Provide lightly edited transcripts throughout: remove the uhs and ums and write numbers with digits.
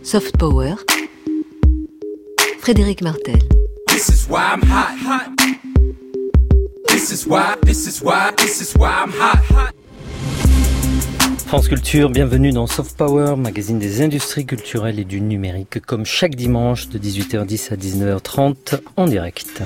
Soft Power, Frédéric Martel. This is why I'm hot. This is why I'm hot. France Culture, bienvenue dans Soft Power, magazine des industries culturelles et du numérique, comme chaque dimanche de 18h10 à 19h30 en direct.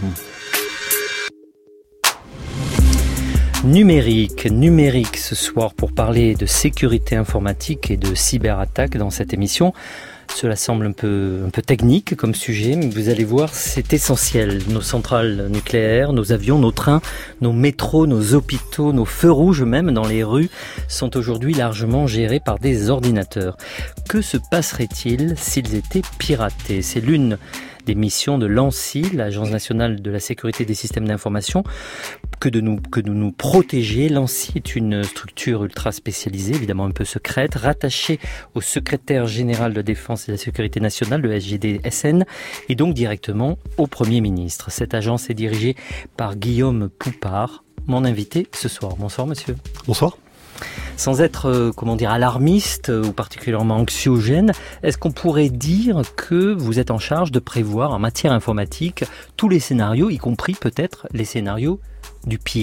Numérique ce soir pour parler de sécurité informatique et de cyberattaque dans cette émission. Cela semble un peu technique comme sujet, mais vous allez voir, c'est essentiel. Nos centrales nucléaires, nos avions, nos trains, nos métros, nos hôpitaux, nos feux rouges même dans les rues sont aujourd'hui largement gérés par des ordinateurs. Que se passerait-il s'ils étaient piratés ? C'est l'une des missions de l'ANSSI, l'Agence nationale de la sécurité des systèmes d'information, que de nous protéger. L'ANSSI est une structure ultra spécialisée, évidemment un peu secrète, rattachée au secrétaire général de défense et de la sécurité nationale, le SGDSN, et donc directement au Premier ministre. Cette agence est dirigée par Guillaume Poupard, mon invité ce soir. Bonsoir monsieur. Bonsoir. Sans être, alarmiste ou particulièrement anxiogène, est-ce qu'on pourrait dire que vous êtes en charge de prévoir en matière informatique tous les scénarios, y compris peut-être les scénarios du pire ?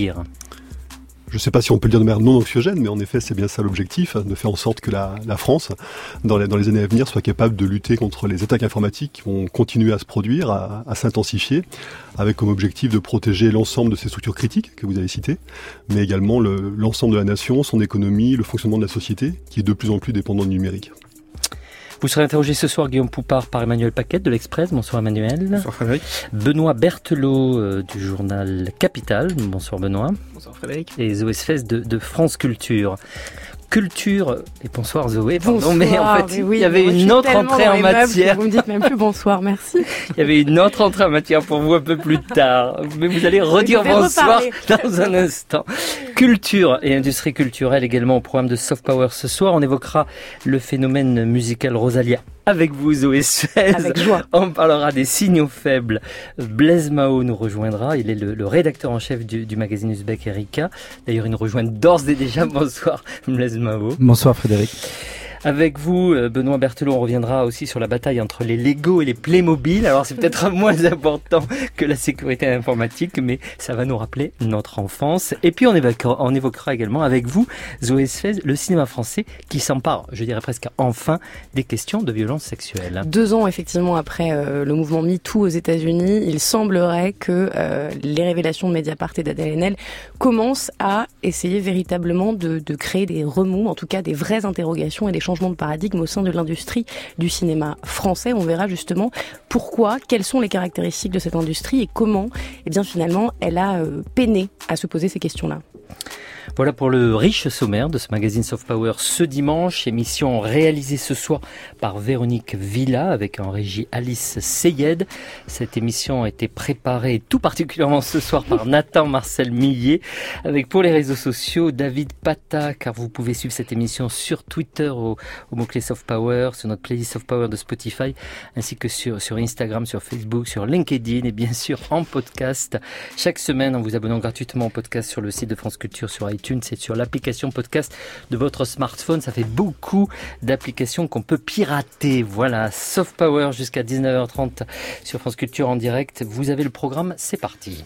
Je ne sais pas si on peut le dire de manière non anxiogène, mais en effet, c'est bien ça l'objectif, de faire en sorte que la France, dans les années à venir, soit capable de lutter contre les attaques informatiques qui vont continuer à se produire, à s'intensifier, avec comme objectif de protéger l'ensemble de ces structures critiques que vous avez citées, mais également l'ensemble de la nation, son économie, le fonctionnement de la société, qui est de plus en plus dépendant du numérique. Vous serez interrogé ce soir, Guillaume Poupard, par Emmanuel Paquette de l'Express. Bonsoir Emmanuel. Bonsoir Frédéric. Benoît Berthelot du journal Capital. Bonsoir Benoît. Bonsoir Frédéric. Et Zoé Sfez de France Culture. Culture, et bonsoir Zoé, pardon, bonsoir, mais en fait, oui, il y avait une autre entrée en matière. Vous me dites même plus bonsoir, merci. Il y avait une autre entrée en matière pour vous un peu plus tard, mais vous allez redire bonsoir dans un instant. Culture et industrie culturelle également au programme de Soft Power ce soir. On évoquera le phénomène musical Rosalia avec vous, Zoé Sfez. Avec joie. On parlera des signaux faibles. Blaise Mao nous rejoindra. Il est le rédacteur en chef du magazine Uzbek Erika. D'ailleurs, il nous rejoint d'ores et déjà. Bonsoir, Blaise Mao. Bonsoir Frédéric. Avec vous, Benoît Berthelot, on reviendra aussi sur la bataille entre les Lego et les Playmobil. Alors c'est peut-être moins important que la sécurité informatique, mais ça va nous rappeler notre enfance. Et puis on évoquera également avec vous, Zoé Sfez, le cinéma français qui s'empare, je dirais presque enfin, des questions de violence sexuelle. 2 ans effectivement après le mouvement MeToo aux États-Unis, il semblerait que les révélations de Mediapart et d'Adèle Haenel commencent à essayer véritablement de créer des remous, en tout cas des vraies interrogations et des changement de paradigme au sein de l'industrie du cinéma français. On verra justement pourquoi, quelles sont les caractéristiques de cette industrie et comment, finalement, elle a peiné à se poser ces questions-là. Voilà pour le riche sommaire de ce magazine Soft Power ce dimanche. Émission réalisée ce soir par Véronique Villa avec en régie Alice Seyed. Cette émission a été préparée tout particulièrement ce soir par Nathan Marcel Millet avec pour les réseaux sociaux David Pata, car vous pouvez suivre cette émission sur Twitter au mot-clé Soft Power, sur notre playlist Soft Power de Spotify, ainsi que sur Instagram, sur Facebook, sur LinkedIn et bien sûr en podcast. Chaque semaine en vous abonnant gratuitement au podcast sur le site de France Culture, sur iTunes, c'est sur l'application podcast de votre smartphone. Ça fait beaucoup d'applications qu'on peut pirater. Voilà, Soft Power jusqu'à 19h30 sur France Culture en direct. Vous avez le programme, c'est parti.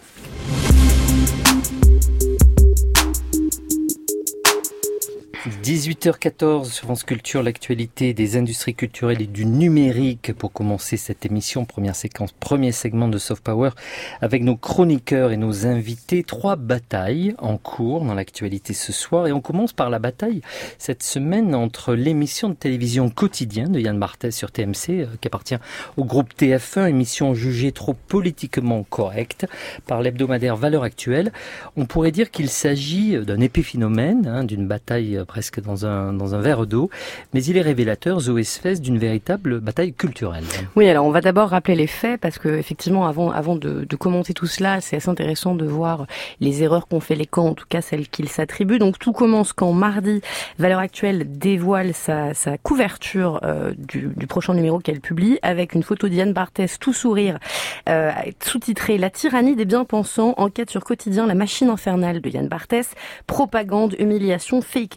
18h14 sur France Culture, l'actualité des industries culturelles et du numérique pour commencer cette émission, première séquence, premier segment de Soft Power avec nos chroniqueurs et nos invités. 3 batailles en cours dans l'actualité ce soir et on commence par la bataille cette semaine entre l'émission de télévision Quotidien de Yann Barthès sur TMC qui appartient au groupe TF1, émission jugée trop politiquement correcte par l'hebdomadaire Valeurs Actuelles. On pourrait dire qu'il s'agit d'un épiphénomène, d'une bataille presque dans un verre d'eau, mais il est révélateur, Zoé Sfez, d'une véritable bataille culturelle. Oui, alors on va d'abord rappeler les faits, parce que effectivement, avant de commenter tout cela, c'est assez intéressant de voir les erreurs qu'ont fait les camps, en tout cas celles qu'ils s'attribuent. Donc tout commence quand mardi, Valeurs Actuelles dévoile sa couverture du prochain numéro qu'elle publie, avec une photo d'Yann Barthès tout sourire, sous-titrée « La tyrannie des bien-pensants, enquête sur Quotidien, la machine infernale de Yann Barthès, propagande, humiliation, fake news ». Comment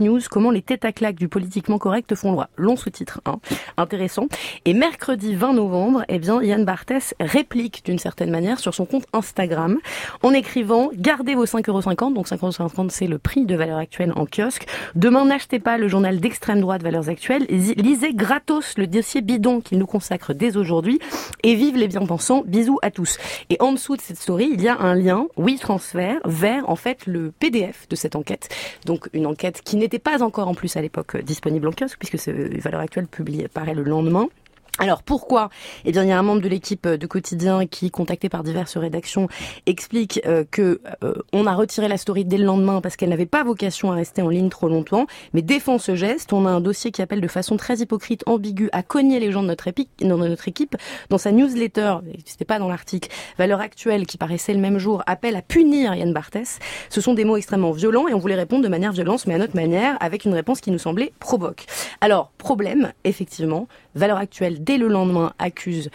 comment les têtes à claque du politiquement correct font loi. Long sous-titre, hein, intéressant. Et mercredi 20 novembre, eh bien, Yann Barthès réplique d'une certaine manière sur son compte Instagram en écrivant « Gardez vos 5,50 €, donc 5,50 € c'est le prix de Valeurs Actuelles en kiosque. Demain, n'achetez pas le journal d'extrême droite Valeurs Actuelles. Lisez gratos le dossier bidon qu'il nous consacre dès aujourd'hui. Et vive les bien-pensants. Bisous à tous. » Et en dessous de cette story, il y a un lien, WeTransfer, vers en fait le PDF de cette enquête. Donc une enquête qui n'était pas encore en plus à l'époque disponible en kiosque, puisque Valeurs Actuelles paraît le lendemain. Alors pourquoi ? Eh bien, il y a un membre de l'équipe de Quotidien qui, contacté par diverses rédactions, explique que on a retiré la story dès le lendemain parce qu'elle n'avait pas vocation à rester en ligne trop longtemps, mais défend ce geste. On a un dossier qui appelle de façon très hypocrite, ambiguë, à cogner les gens de notre équipe. Dans sa newsletter, c'était pas dans l'article, Valeurs Actuelles, qui paraissait le même jour, appelle à punir Yann Barthès. Ce sont des mots extrêmement violents et on voulait répondre de manière violente, mais à notre manière, avec une réponse qui nous semblait provoque. Alors, problème, effectivement, Valeurs Actuelles, dès le lendemain, accuse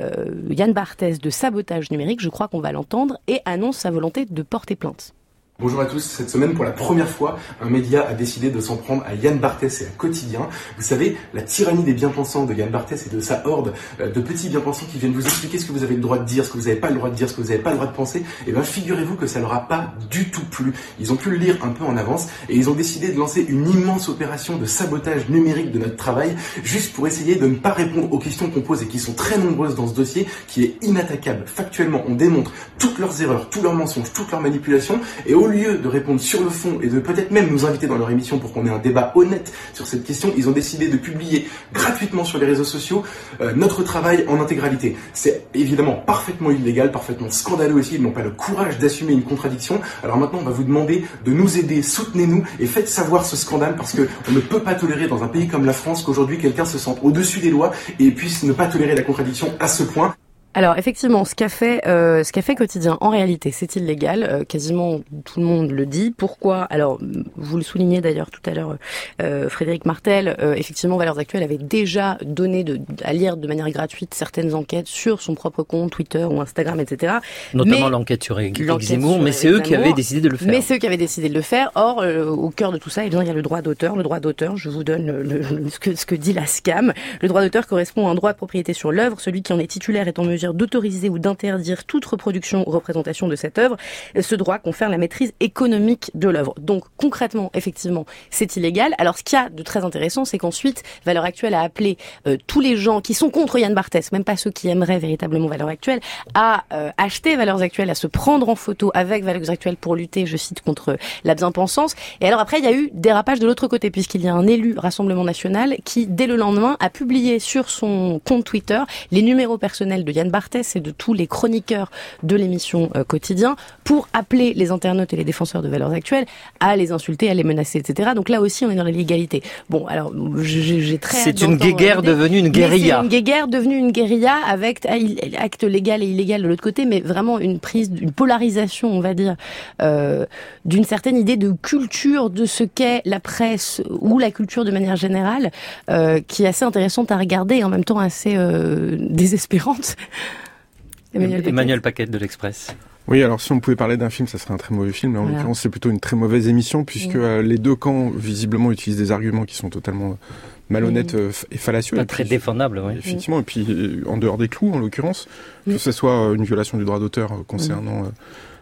Yann Barthès de sabotage numérique, je crois qu'on va l'entendre, et annonce sa volonté de porter plainte. Bonjour à tous, cette semaine pour la première fois, un média a décidé de s'en prendre à Yann Barthès et à Quotidien. Vous savez, la tyrannie des bien-pensants de Yann Barthès et de sa horde de petits bien-pensants qui viennent vous expliquer ce que vous avez le droit de dire, ce que vous n'avez pas le droit de dire, ce que vous n'avez pas le droit de penser, et bien figurez-vous que ça leur a pas du tout plu. Ils ont pu le lire un peu en avance et ils ont décidé de lancer une immense opération de sabotage numérique de notre travail, juste pour essayer de ne pas répondre aux questions qu'on pose et qui sont très nombreuses dans ce dossier, qui est inattaquable. Factuellement, on démontre toutes leurs erreurs, tous leurs mensonges, toutes leurs manipulations, et au lieu de répondre sur le fond et de peut-être même nous inviter dans leur émission pour qu'on ait un débat honnête sur cette question, ils ont décidé de publier gratuitement sur les réseaux sociaux notre travail en intégralité. C'est évidemment parfaitement illégal, parfaitement scandaleux aussi, ils n'ont pas le courage d'assumer une contradiction. Alors maintenant, on va vous demander de nous aider, soutenez-nous et faites savoir ce scandale parce que on ne peut pas tolérer dans un pays comme la France qu'aujourd'hui quelqu'un se sente au-dessus des lois et puisse ne pas tolérer la contradiction à ce point. Alors effectivement, ce qu'a fait Quotidien, en réalité, c'est illégal. Quasiment tout le monde le dit. Pourquoi ? Alors, vous le soulignez d'ailleurs tout à l'heure, Frédéric Martel. Effectivement, Valeurs Actuelles avait déjà donné à lire de manière gratuite certaines enquêtes sur son propre compte, Twitter ou Instagram, etc. Notamment l'enquête sur Éric Zemmour, mais c'est eux qui avaient décidé de le faire. Or, au cœur de tout ça, eh bien, il y a le droit d'auteur. Le droit d'auteur, je vous donne ce que dit la SCAM. Le droit d'auteur correspond à un droit de propriété sur l'œuvre. Celui qui en est titulaire est en mesure d'autoriser ou d'interdire toute reproduction ou représentation de cette œuvre. Ce droit confère la maîtrise économique de l'œuvre. Donc concrètement, effectivement, c'est illégal. Alors ce qu'il y a de très intéressant, c'est qu'ensuite, Valeurs Actuelles a appelé tous les gens qui sont contre Yann Barthès, même pas ceux qui aimeraient véritablement Valeurs Actuelles, à acheter Valeurs Actuelles, à se prendre en photo avec Valeurs Actuelles pour lutter, je cite, contre la bien-pensance. Et alors après, il y a eu dérapage de l'autre côté, puisqu'il y a un élu Rassemblement National qui, dès le lendemain, a publié sur son compte Twitter les numéros personnels de Yann Barthès et de tous les chroniqueurs de l'émission Quotidien pour appeler les internautes et les défenseurs de Valeurs Actuelles à les insulter, à les menacer, etc. Donc là aussi, on est dans la légalité. Bon, alors, j'ai très hâte d'entendre. C'est une guéguerre devenue une guérilla. C'est une guéguerre devenue une guérilla avec acte légal et illégal de l'autre côté, mais vraiment une polarisation, on va dire, d'une certaine idée de culture de ce qu'est la presse ou la culture de manière générale, qui est assez intéressante à regarder et en même temps assez désespérante. Emmanuel Paquette de l'Express. Oui, alors si on pouvait parler d'un film, ça serait un très mauvais film, mais en l'occurrence c'est plutôt une très mauvaise émission, puisque les deux camps, visiblement, utilisent des arguments qui sont totalement malhonnêtes et fallacieux. Pas très défendables, oui. Effectivement, et puis en dehors des clous, en l'occurrence, que ce soit une violation du droit d'auteur concernant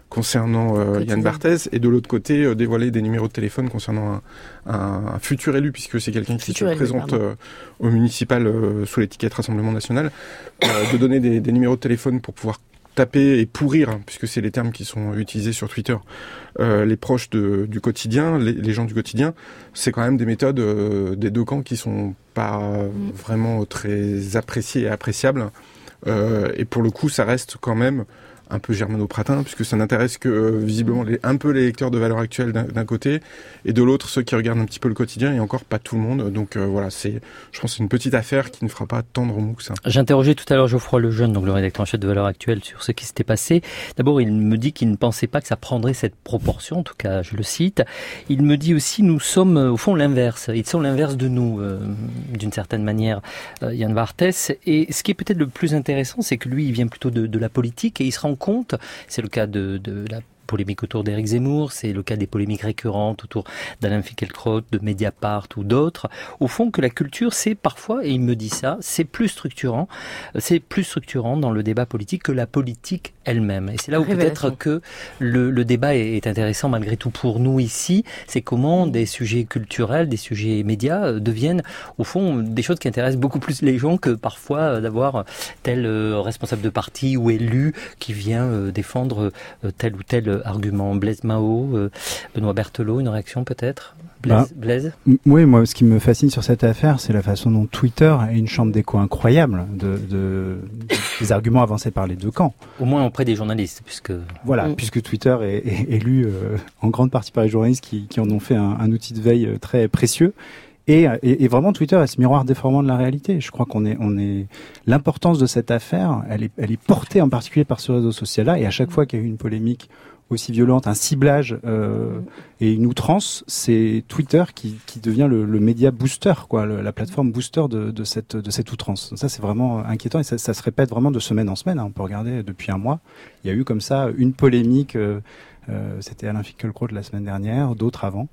Yann Barthès, et de l'autre côté dévoiler des numéros de téléphone concernant un futur élu, puisque c'est quelqu'un qui se présente au municipal sous l'étiquette Rassemblement National, de donner des numéros de téléphone pour pouvoir taper et pourrir, puisque c'est les termes qui sont utilisés sur Twitter, les proches du quotidien, les gens du quotidien. C'est quand même des méthodes des deux camps qui sont pas vraiment très appréciées et appréciables, et pour le coup ça reste quand même un peu germano-pratin, puisque ça n'intéresse que visiblement un peu les lecteurs de Valeurs Actuelles d'un côté, et de l'autre ceux qui regardent un petit peu le quotidien, et encore pas tout le monde. Donc voilà, je pense que c'est une petite affaire qui ne fera pas tant de remous que ça. J'ai interrogé tout à l'heure Geoffroy Lejeune, donc le rédacteur en chef de Valeurs Actuelles, sur ce qui s'était passé. D'abord, il me dit qu'il ne pensait pas que ça prendrait cette proportion, en tout cas, je le cite. Il me dit aussi, nous sommes au fond l'inverse. Ils sont l'inverse de nous, d'une certaine manière, Yann Barthès. Et ce qui est peut-être le plus intéressant, c'est que lui, il vient plutôt de la politique, et il se rend compte, c'est le cas de la polémiques autour d'Éric Zemmour, c'est le cas des polémiques récurrentes autour d'Alain Finkielkraut, de Mediapart ou d'autres, au fond que la culture, c'est parfois, et il me dit ça, c'est plus structurant dans le débat politique que la politique elle-même. Et c'est là où peut-être que le débat est intéressant malgré tout pour nous ici, c'est comment des sujets culturels, des sujets médias deviennent au fond des choses qui intéressent beaucoup plus les gens que parfois d'avoir tel responsable de parti ou élu qui vient défendre tel ou tel argument. Blaise Mao, Benoît Berthelot, une réaction peut-être ? Blaise ? Oui, moi ce qui me fascine sur cette affaire, c'est la façon dont Twitter est une chambre d'écho incroyable des arguments avancés par les deux camps. Au moins auprès des journalistes, puisque Twitter est lu en grande partie par les journalistes qui en ont fait un outil de veille très précieux. Et vraiment, Twitter est ce miroir déformant de la réalité. Je crois qu'on est l'importance de cette affaire, elle est portée en particulier par ce réseau social-là. Et à chaque fois qu'il y a eu une polémique aussi violente, un ciblage et une outrance, c'est Twitter qui devient le média booster, la plateforme booster de cette outrance. Ça, c'est vraiment inquiétant et ça se répète vraiment de semaine en semaine. On peut regarder depuis un mois. Il y a eu comme ça une polémique. C'était Alain Finkielkraut la semaine dernière, d'autres avant.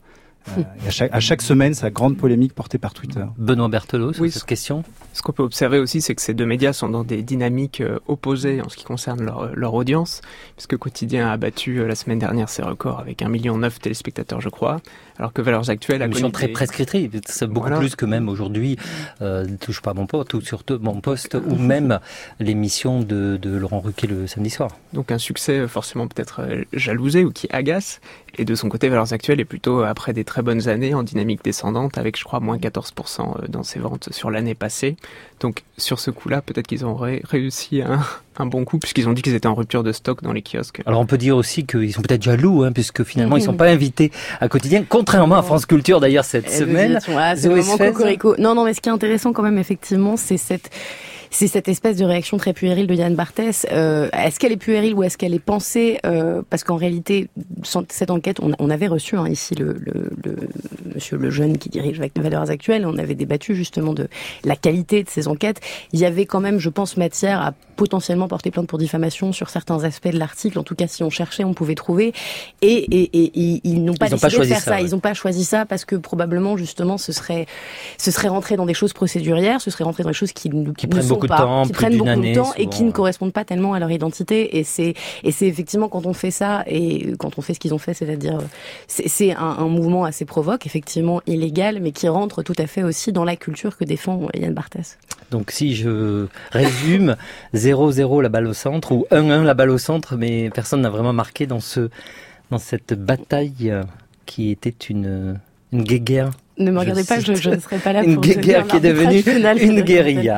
Et à chaque semaine, sa grande polémique portée par Twitter. Benoît Berthelot, sur cette question. Ce qu'on peut observer aussi, c'est que ces deux médias sont dans des dynamiques opposées en ce qui concerne leur audience, puisque Quotidien a battu la semaine dernière ses records avec 1,9 million de téléspectateurs, je crois, alors que Valeurs Actuelles a connu très prescriptrice, c'est beaucoup plus que même aujourd'hui Touche pas à mon poste, ou surtout mon poste, ou même l'émission de Laurent Ruquier le samedi soir. Donc un succès forcément peut-être jalousé ou qui agace. Et de son côté, Valeurs Actuelles est plutôt après des très bonnes années en dynamique descendante avec, je crois, moins 14% dans ses ventes sur l'année passée. Donc, sur ce coup-là, peut-être qu'ils ont réussi un bon coup puisqu'ils ont dit qu'ils étaient en rupture de stock dans les kiosques. Alors, on peut dire aussi qu'ils sont peut-être jaloux, puisque finalement, ils ne sont pas invités à Quotidien, contrairement à France Culture, d'ailleurs, cette semaine. C'est vraiment cocorico. Non, mais ce qui est intéressant quand même, effectivement, c'est cette espèce de réaction très puérile de Yann Barthès. Est-ce qu'elle est puérile ou est-ce qu'elle est pensée parce qu'en réalité, cette enquête, on avait reçu ici le monsieur Lejeune qui dirige Valeurs Actuelles. On avait débattu justement de la qualité de ces enquêtes. Il y avait quand même, je pense, matière à potentiellement porter plainte pour diffamation sur certains aspects de l'article. En tout cas, si on cherchait, on pouvait trouver. Et ils n'ont pas décidé de faire ça. Ils n'ont pas choisi ça parce que probablement, justement, ce serait rentré dans des choses procédurières, ce serait rentré dans des choses qui prennent beaucoup de temps et qui ne correspondent pas tellement à leur identité. Et c'est effectivement quand on fait ça et quand on fait ce qu'ils ont fait, c'est-à-dire c'est un mouvement assez provoque, effectivement illégal, mais qui rentre tout à fait aussi dans la culture que défend Yann Barthès. Donc si je résume, 0-0 la balle au centre ou 1-1 la balle au centre, mais personne n'a vraiment marqué dans cette bataille qui était une guéguerre. Ne me regardez pas, je ne serai pas là pour une guéguerre qui est devenue une guérilla.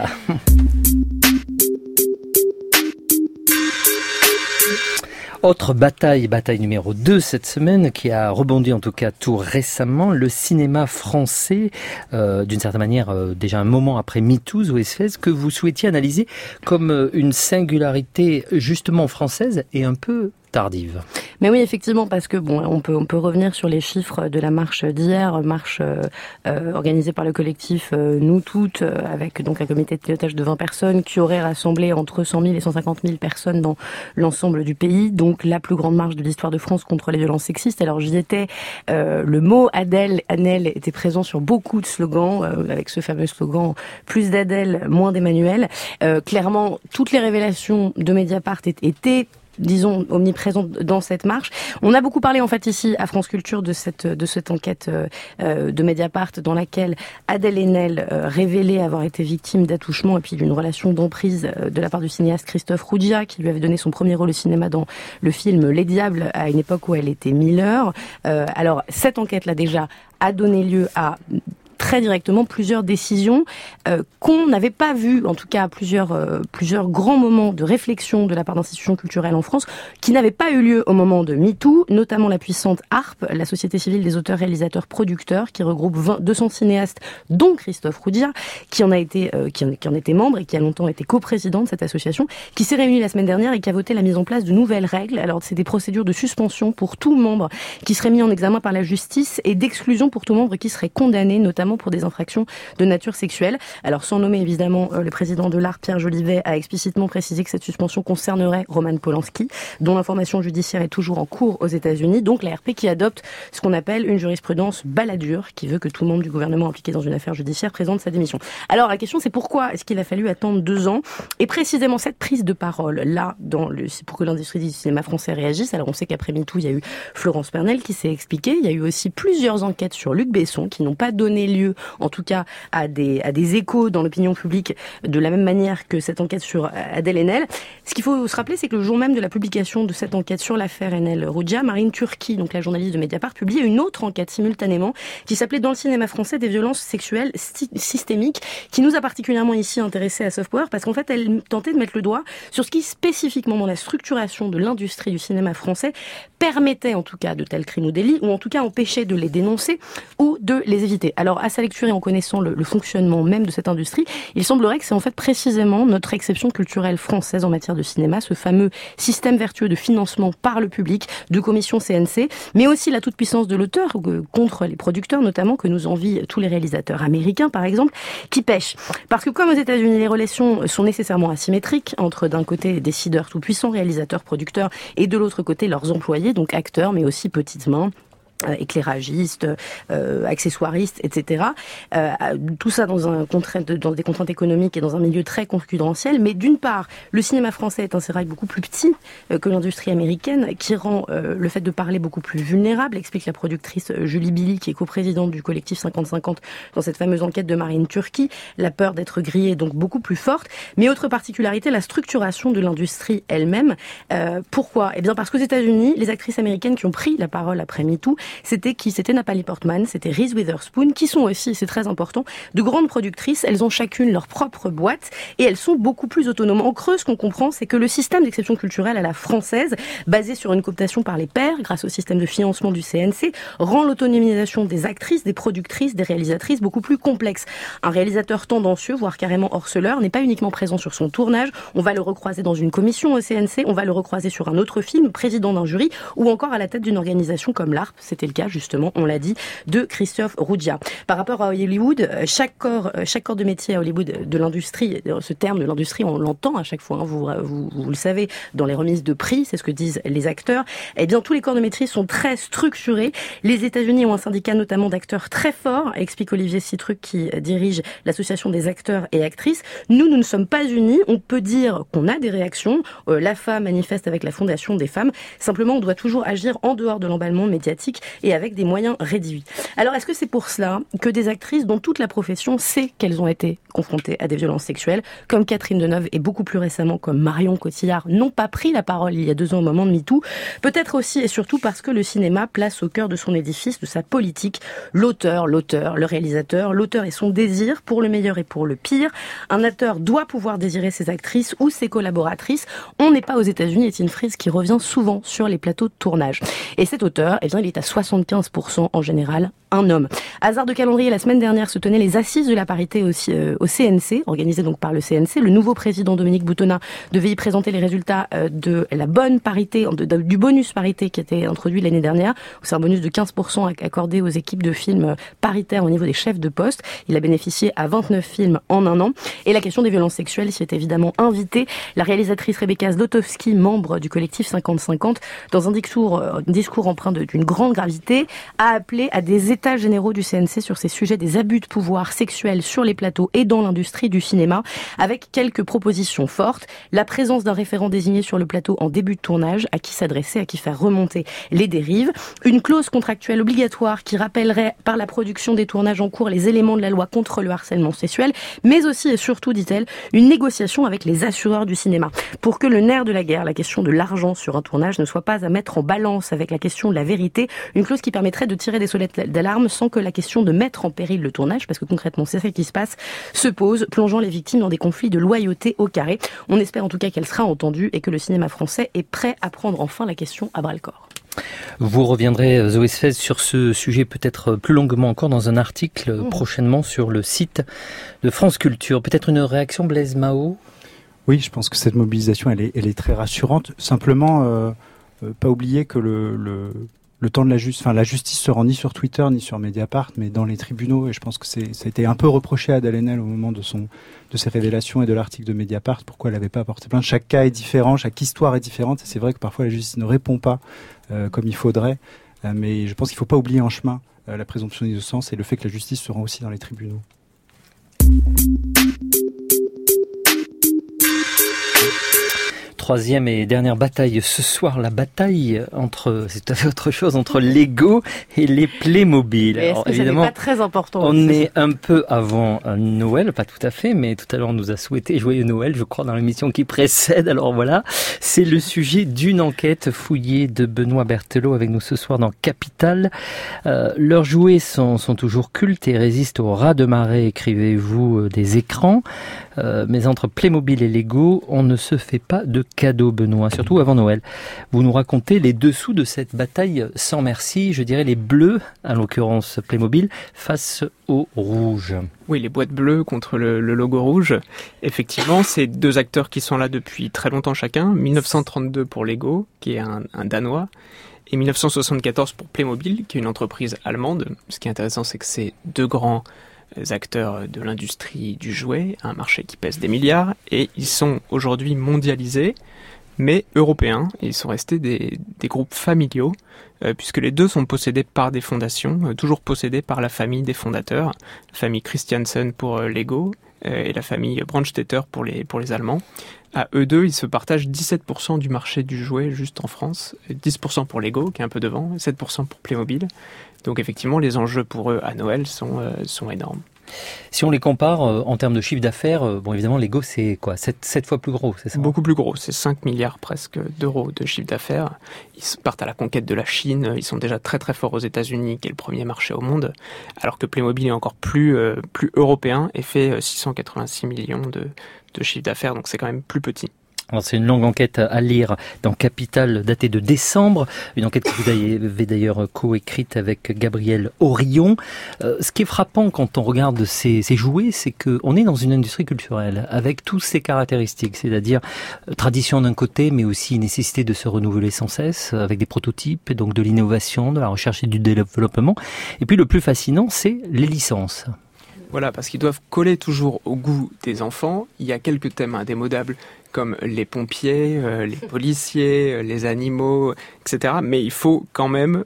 Autre bataille numéro 2 cette semaine, qui a rebondi en tout cas tout récemment, le cinéma français, d'une certaine manière déjà un moment après MeToo, Zoé Sfez, que vous souhaitiez analyser comme une singularité justement française et un peu tardive. Mais oui, effectivement, parce que on peut revenir sur les chiffres de la marche d'hier, marche organisée par le collectif Nous Toutes, avec donc un comité de pilotage de 20 personnes qui aurait rassemblé entre 100 000 et 150 000 personnes dans l'ensemble du pays, donc la plus grande marche de l'histoire de France contre les violences sexistes. Alors j'y étais, le mot Adèle était présent sur beaucoup de slogans, avec ce fameux slogan « Plus d'Adèle, moins d'Emmanuel ». Clairement, toutes les révélations de Mediapart étaient disons omniprésente dans cette marche. On a beaucoup parlé en fait ici à France Culture de cette enquête de Mediapart dans laquelle Adèle Haenel révélait avoir été victime d'attouchement et puis d'une relation d'emprise de la part du cinéaste Christophe Roudia qui lui avait donné son premier rôle au cinéma dans le film Les Diables à une époque où elle était mineure. Alors cette enquête là déjà a donné lieu à très directement plusieurs décisions qu'on n'avait pas vues, en tout cas plusieurs grands moments de réflexion de la part d'institutions culturelles en France, qui n'avaient pas eu lieu au moment de MeToo, notamment la puissante ARP, la Société civile des auteurs, réalisateurs, producteurs, qui regroupe 200 cinéastes, dont Christophe Roudia, qui en était membre et qui a longtemps été coprésident de cette association, qui s'est réunie la semaine dernière et qui a voté la mise en place de nouvelles règles. Alors c'est des procédures de suspension pour tout membre qui serait mis en examen par la justice et d'exclusion pour tout membre qui serait condamné, notamment notamment pour des infractions de nature sexuelle. Alors sans nommer évidemment le président de l'ARPE, Pierre Jolivet, a explicitement précisé que cette suspension concernerait Roman Polanski, dont l'information judiciaire est toujours en cours aux États-Unis. Donc la RP qui adopte ce qu'on appelle une jurisprudence baladure, qui veut que tout membre du gouvernement impliqué dans une affaire judiciaire présente sa démission. Alors la question c'est pourquoi est-ce qu'il a fallu attendre 2 ans? Et précisément cette prise de parole là, pour que l'industrie du cinéma français réagisse. Alors on sait qu'après MeToo, il y a eu Florence Pernel qui s'est expliquée. Il y a eu aussi plusieurs enquêtes sur Luc Besson qui n'ont pas donné lieu, en tout cas, à des échos dans l'opinion publique de la même manière que cette enquête sur Adèle Haenel. Ce qu'il faut se rappeler, c'est que le jour même de la publication de cette enquête sur l'affaire Haenel Roudia, Marine Turki, donc la journaliste de Mediapart, publiait une autre enquête simultanément qui s'appelait Dans le cinéma français des violences sexuelles systémiques, qui nous a particulièrement ici intéressés à Soft Power parce qu'en fait elle tentait de mettre le doigt sur ce qui spécifiquement dans la structuration de l'industrie du cinéma français permettait en tout cas de tels crimes ou délits, ou en tout cas empêchait de les dénoncer ou de les éviter. Alors à sa lecture et en connaissant le fonctionnement même de cette industrie, il semblerait que c'est en fait précisément notre exception culturelle française en matière de cinéma, ce fameux système vertueux de financement par le public, de commission CNC, mais aussi la toute-puissance de l'auteur contre les producteurs, notamment que nous envient tous les réalisateurs américains par exemple, qui pêchent. Parce que comme aux États-Unis, les relations sont nécessairement asymétriques entre d'un côté les décideurs tout-puissants, réalisateurs, producteurs, et de l'autre côté leurs employés, donc acteurs, mais aussi petites mains, éclairagistes, accessoiristes, etc. Tout ça dans des contraintes économiques et dans un milieu très concurrentiel. Mais d'une part, le cinéma français est un sérail beaucoup plus petit que l'industrie américaine, qui rend le fait de parler beaucoup plus vulnérable, explique la productrice Julie Billy, qui est coprésidente du collectif 50-50 dans cette fameuse enquête de Marine Turki. La peur d'être grillée est donc beaucoup plus forte. Mais autre particularité, la structuration de l'industrie elle-même. Pourquoi ? Eh bien parce qu'aux États-Unis, les actrices américaines qui ont pris la parole après MeToo, c'était Nathalie Portman, c'était Reese Witherspoon, qui sont aussi, c'est très important, de grandes productrices. Elles ont chacune leur propre boîte et elles sont beaucoup plus autonomes. En creux, ce qu'on comprend, c'est que le système d'exception culturelle à la française, basé sur une cooptation par les pairs, grâce au système de financement du CNC, rend l'autonomisation des actrices, des productrices, des réalisatrices beaucoup plus complexe. Un réalisateur tendancieux, voire carrément harceleur, n'est pas uniquement présent sur son tournage. On va le recroiser dans une commission au CNC, on va le recroiser sur un autre film, président d'un jury, ou encore à la tête d'une organisation comme l'ARPE. C'était le cas, justement, on l'a dit, de Christophe Roudia. Par rapport à Hollywood, chaque corps de métier à Hollywood de l'industrie, ce terme de l'industrie, on l'entend à chaque fois, hein, vous le savez, dans les remises de prix, c'est ce que disent les acteurs. Eh bien, tous les corps de métier sont très structurés. Les États-Unis ont un syndicat notamment d'acteurs très fort, explique Olivier Citruc qui dirige l'association des acteurs et actrices. Nous ne sommes pas unis. On peut dire qu'on a des réactions. La femme manifeste avec la Fondation des femmes. Simplement, on doit toujours agir en dehors de l'emballement médiatique et avec des moyens réduits. Alors, est-ce que c'est pour cela que des actrices dont toute la profession sait qu'elles ont été confrontées à des violences sexuelles, comme Catherine Deneuve et beaucoup plus récemment comme Marion Cotillard, n'ont pas pris la parole il y a 2 ans au moment de MeToo? Peut-être aussi et surtout parce que le cinéma place au cœur de son édifice, de sa politique, l'auteur, le réalisateur, l'auteur et son désir pour le meilleur et pour le pire. Un acteur doit pouvoir désirer ses actrices ou ses collaboratrices. On n'est pas aux États-Unis, est une phrase qui revient souvent sur les plateaux de tournage. Et cet auteur, eh bien, il est à 75% en général un homme. Hasard de calendrier, la semaine dernière se tenaient les assises de la parité au CNC, organisées donc par le CNC. Le nouveau président Dominique Boutonnat devait y présenter les résultats de la bonne parité, du bonus parité qui a été introduit l'année dernière. C'est un bonus de 15% accordé aux équipes de films paritaires au niveau des chefs de poste. Il a bénéficié à 29 films en 1 an. Et la question des violences sexuelles s'y est évidemment invitée. La réalisatrice Rebecca Zlotowski, membre du collectif 50-50, dans un discours empreint d'une grande gravité, a appelé à des états généraux du CNC sur ces sujets des abus de pouvoir sexuels sur les plateaux et dans l'industrie du cinéma, avec quelques propositions fortes. La présence d'un référent désigné sur le plateau en début de tournage, à qui s'adresser, à qui faire remonter les dérives. Une clause contractuelle obligatoire qui rappellerait par la production des tournages en cours les éléments de la loi contre le harcèlement sexuel, mais aussi et surtout, dit-elle, une négociation avec les assureurs du cinéma, pour que le nerf de la guerre, la question de l'argent sur un tournage, ne soit pas à mettre en balance avec la question de la vérité. Une clause qui permettrait de tirer des sonnettes d'alarme sans que la question de mettre en péril le tournage, parce que concrètement c'est ça qui se passe, se pose, plongeant les victimes dans des conflits de loyauté au carré. On espère en tout cas qu'elle sera entendue et que le cinéma français est prêt à prendre enfin la question à bras-le-corps. Vous reviendrez, Zoé Sfez, sur ce sujet peut-être plus longuement encore dans un article prochainement sur le site de France Culture. Peut-être une réaction, Blaise Mao ? Oui, je pense que cette mobilisation, elle est très rassurante. Simplement, pas oublier que le temps de la justice se rend ni sur Twitter ni sur Mediapart, mais dans les tribunaux. Et je pense que ça a été un peu reproché à Adèle Haenel au moment de ses révélations et de l'article de Mediapart. Pourquoi elle n'avait pas porté plainte? Chaque cas est différent, chaque histoire est différente. Et c'est vrai que parfois la justice ne répond pas comme il faudrait. Mais je pense qu'il ne faut pas oublier en chemin la présomption d'innocence et le fait que la justice se rend aussi dans les tribunaux. Troisième et dernière bataille ce soir, la bataille c'est tout à fait autre chose, entre Lego et les Playmobil. Mais est-ce que évidemment, ça n'est pas très important? On est un peu avant Noël, pas tout à fait, mais tout à l'heure on nous a souhaité joyeux Noël, je crois, dans l'émission qui précède. Alors voilà, c'est le sujet d'une enquête fouillée de Benoît Berthelot avec nous ce soir dans Capital. Leurs jouets sont toujours cultes et résistent au raz de marée, écrivez-vous, des écrans. Mais entre Playmobil et Lego, on ne se fait pas de cadeaux, Benoît, surtout avant Noël. Vous nous racontez les dessous de cette bataille sans merci, je dirais les bleus, en l'occurrence Playmobil, face aux rouges. Oui, les boîtes bleues contre le logo rouge. Effectivement, c'est deux acteurs qui sont là depuis très longtemps chacun. 1932 pour Lego, qui est un Danois, et 1974 pour Playmobil, qui est une entreprise allemande. Ce qui est intéressant, c'est que c'est deux grands acteurs de l'industrie du jouet, un marché qui pèse des milliards, et ils sont aujourd'hui mondialisés, mais européens. Ils sont restés des groupes familiaux, puisque les deux sont possédés par des fondations, toujours possédés par la famille des fondateurs, la famille Christiansen pour Lego et la famille Brandstätter pour les Allemands. À eux deux, ils se partagent 17% du marché du jouet juste en France, 10% pour Lego, qui est un peu devant, 7% pour Playmobil. Donc effectivement, les enjeux pour eux à Noël sont énormes. Si on les compare en termes de chiffre d'affaires, bon évidemment Lego c'est quoi, 7 fois plus gros, c'est ça? Beaucoup plus gros, c'est 5 milliards presque d'euros de chiffre d'affaires. Ils partent à la conquête de la Chine, ils sont déjà très très forts aux États-Unis, qui est le premier marché au monde, alors que Playmobil est encore plus européen et fait 686 millions de chiffre d'affaires, donc c'est quand même plus petit. Alors c'est une longue enquête à lire dans Capital, datée de décembre, une enquête que vous avez d'ailleurs coécrite avec Gabriel Aurion. Ce qui est frappant quand on regarde ces jouets, c'est qu'on est dans une industrie culturelle avec toutes ces caractéristiques, c'est-à-dire tradition d'un côté, mais aussi nécessité de se renouveler sans cesse, avec des prototypes, et donc de l'innovation, de la recherche et du développement. Et puis le plus fascinant, c'est les licences. Voilà, parce qu'ils doivent coller toujours au goût des enfants. Il y a quelques thèmes indémodables comme les pompiers, les policiers, les animaux, etc. Mais il faut quand même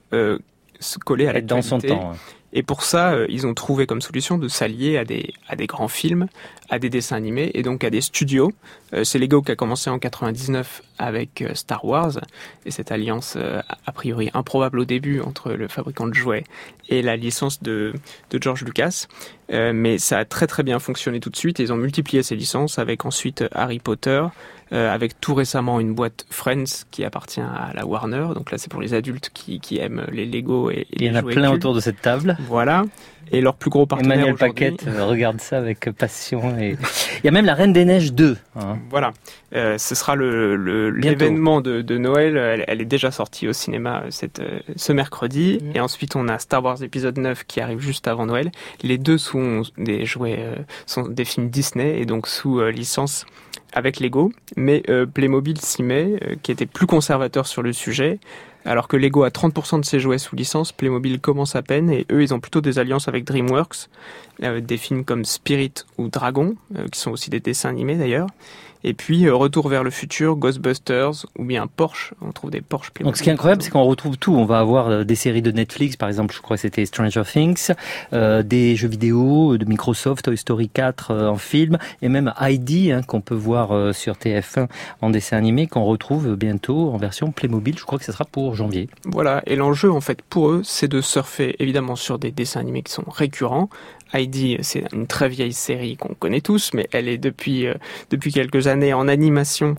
se coller à l'actualité. Dans son temps. Et pour ça, ils ont trouvé comme solution de s'allier à des grands films, à des dessins animés et donc à des studios. C'est Lego qui a commencé en 99 avec Star Wars et cette alliance a priori improbable au début entre le fabricant de jouets et la licence de George Lucas. Mais ça a très très bien fonctionné tout de suite et ils ont multiplié ces licences avec ensuite Harry Potter, avec tout récemment une boîte Friends qui appartient à la Warner. Donc là, c'est pour les adultes qui aiment les Lego et les jouets. Il y en a plein cultes autour de cette table. Voilà. Et leur plus gros partenaire Emmanuel aujourd'hui... Paquette regarde ça avec passion. Et... Il y a même la Reine des Neiges 2. Hein. Voilà. Ce sera l'événement de Noël. Elle est déjà sortie au cinéma ce mercredi. Et ensuite, on a Star Wars épisode 9 qui arrive juste avant Noël. Les deux sont des jouets, sont des films Disney et donc sous licence avec Lego. Mais Playmobil s'y met, qui était plus conservateur sur le sujet. Alors que Lego a 30% de ses jouets sous licence, Playmobil commence à peine et eux ils ont plutôt des alliances avec DreamWorks, des films comme Spirit ou Dragon, qui sont aussi des dessins animés d'ailleurs. Et puis Retour vers le futur, Ghostbusters ou bien Porsche, on trouve des Porsche Playmobil. Donc ce qui est incroyable, c'est qu'on retrouve tout. On va avoir des séries de Netflix, par exemple, je crois que c'était Stranger Things, des jeux vidéo de Microsoft, Toy Story 4 en film, et même Heidi, qu'on peut voir sur TF1 en dessin animé, qu'on retrouve bientôt en version Playmobil. Je crois que ce sera pour janvier. Voilà, et l'enjeu en fait pour eux, c'est de surfer évidemment sur des dessins animés qui sont récurrents. Heidi, c'est une très vieille série qu'on connaît tous, mais elle est depuis quelques années en animation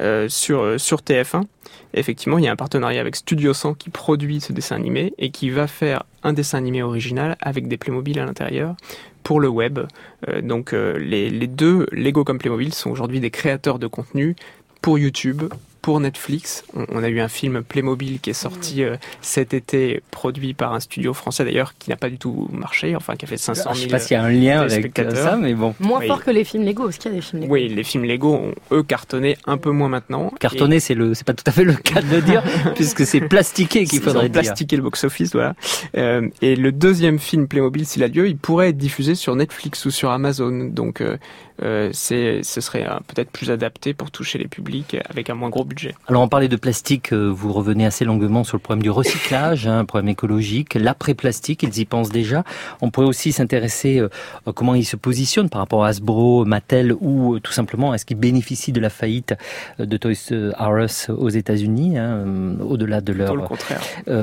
sur TF1. Et effectivement, il y a un partenariat avec Studio 100 qui produit ce dessin animé et qui va faire un dessin animé original avec des Playmobil à l'intérieur pour le web. Donc les deux, Lego comme Playmobil, sont aujourd'hui des créateurs de contenu pour YouTube, pour Netflix. On a eu un film Playmobil qui est sorti cet été, produit par un studio français d'ailleurs, qui n'a pas du tout marché, enfin qui a fait 500 000 Je sais pas s'il y a un lien avec ça, mais bon. Moins fort que les films Lego, parce qu'il y a des films Lego. Oui, les films Lego ont, eux, cartonné un peu moins maintenant. Cartonné, c'est pas tout à fait le cas de le dire, puisque c'est plastiqué qu'il faudrait dire. Plastiqué le box-office, voilà. Et le deuxième film Playmobil, s'il a lieu, il pourrait être diffusé sur Netflix ou sur Amazon. Donc, ce serait peut-être plus adapté pour toucher les publics avec un moins gros budget. Alors, on parlait de plastique, vous revenez assez longuement sur le problème du recyclage, un problème écologique, l'après-plastique, ils y pensent déjà. On pourrait aussi s'intéresser à comment ils se positionnent par rapport à Hasbro, Mattel, ou tout simplement, est-ce qu'ils bénéficient de la faillite de Toys R Us aux États-Unis, au-delà de leur... Plutôt le contraire.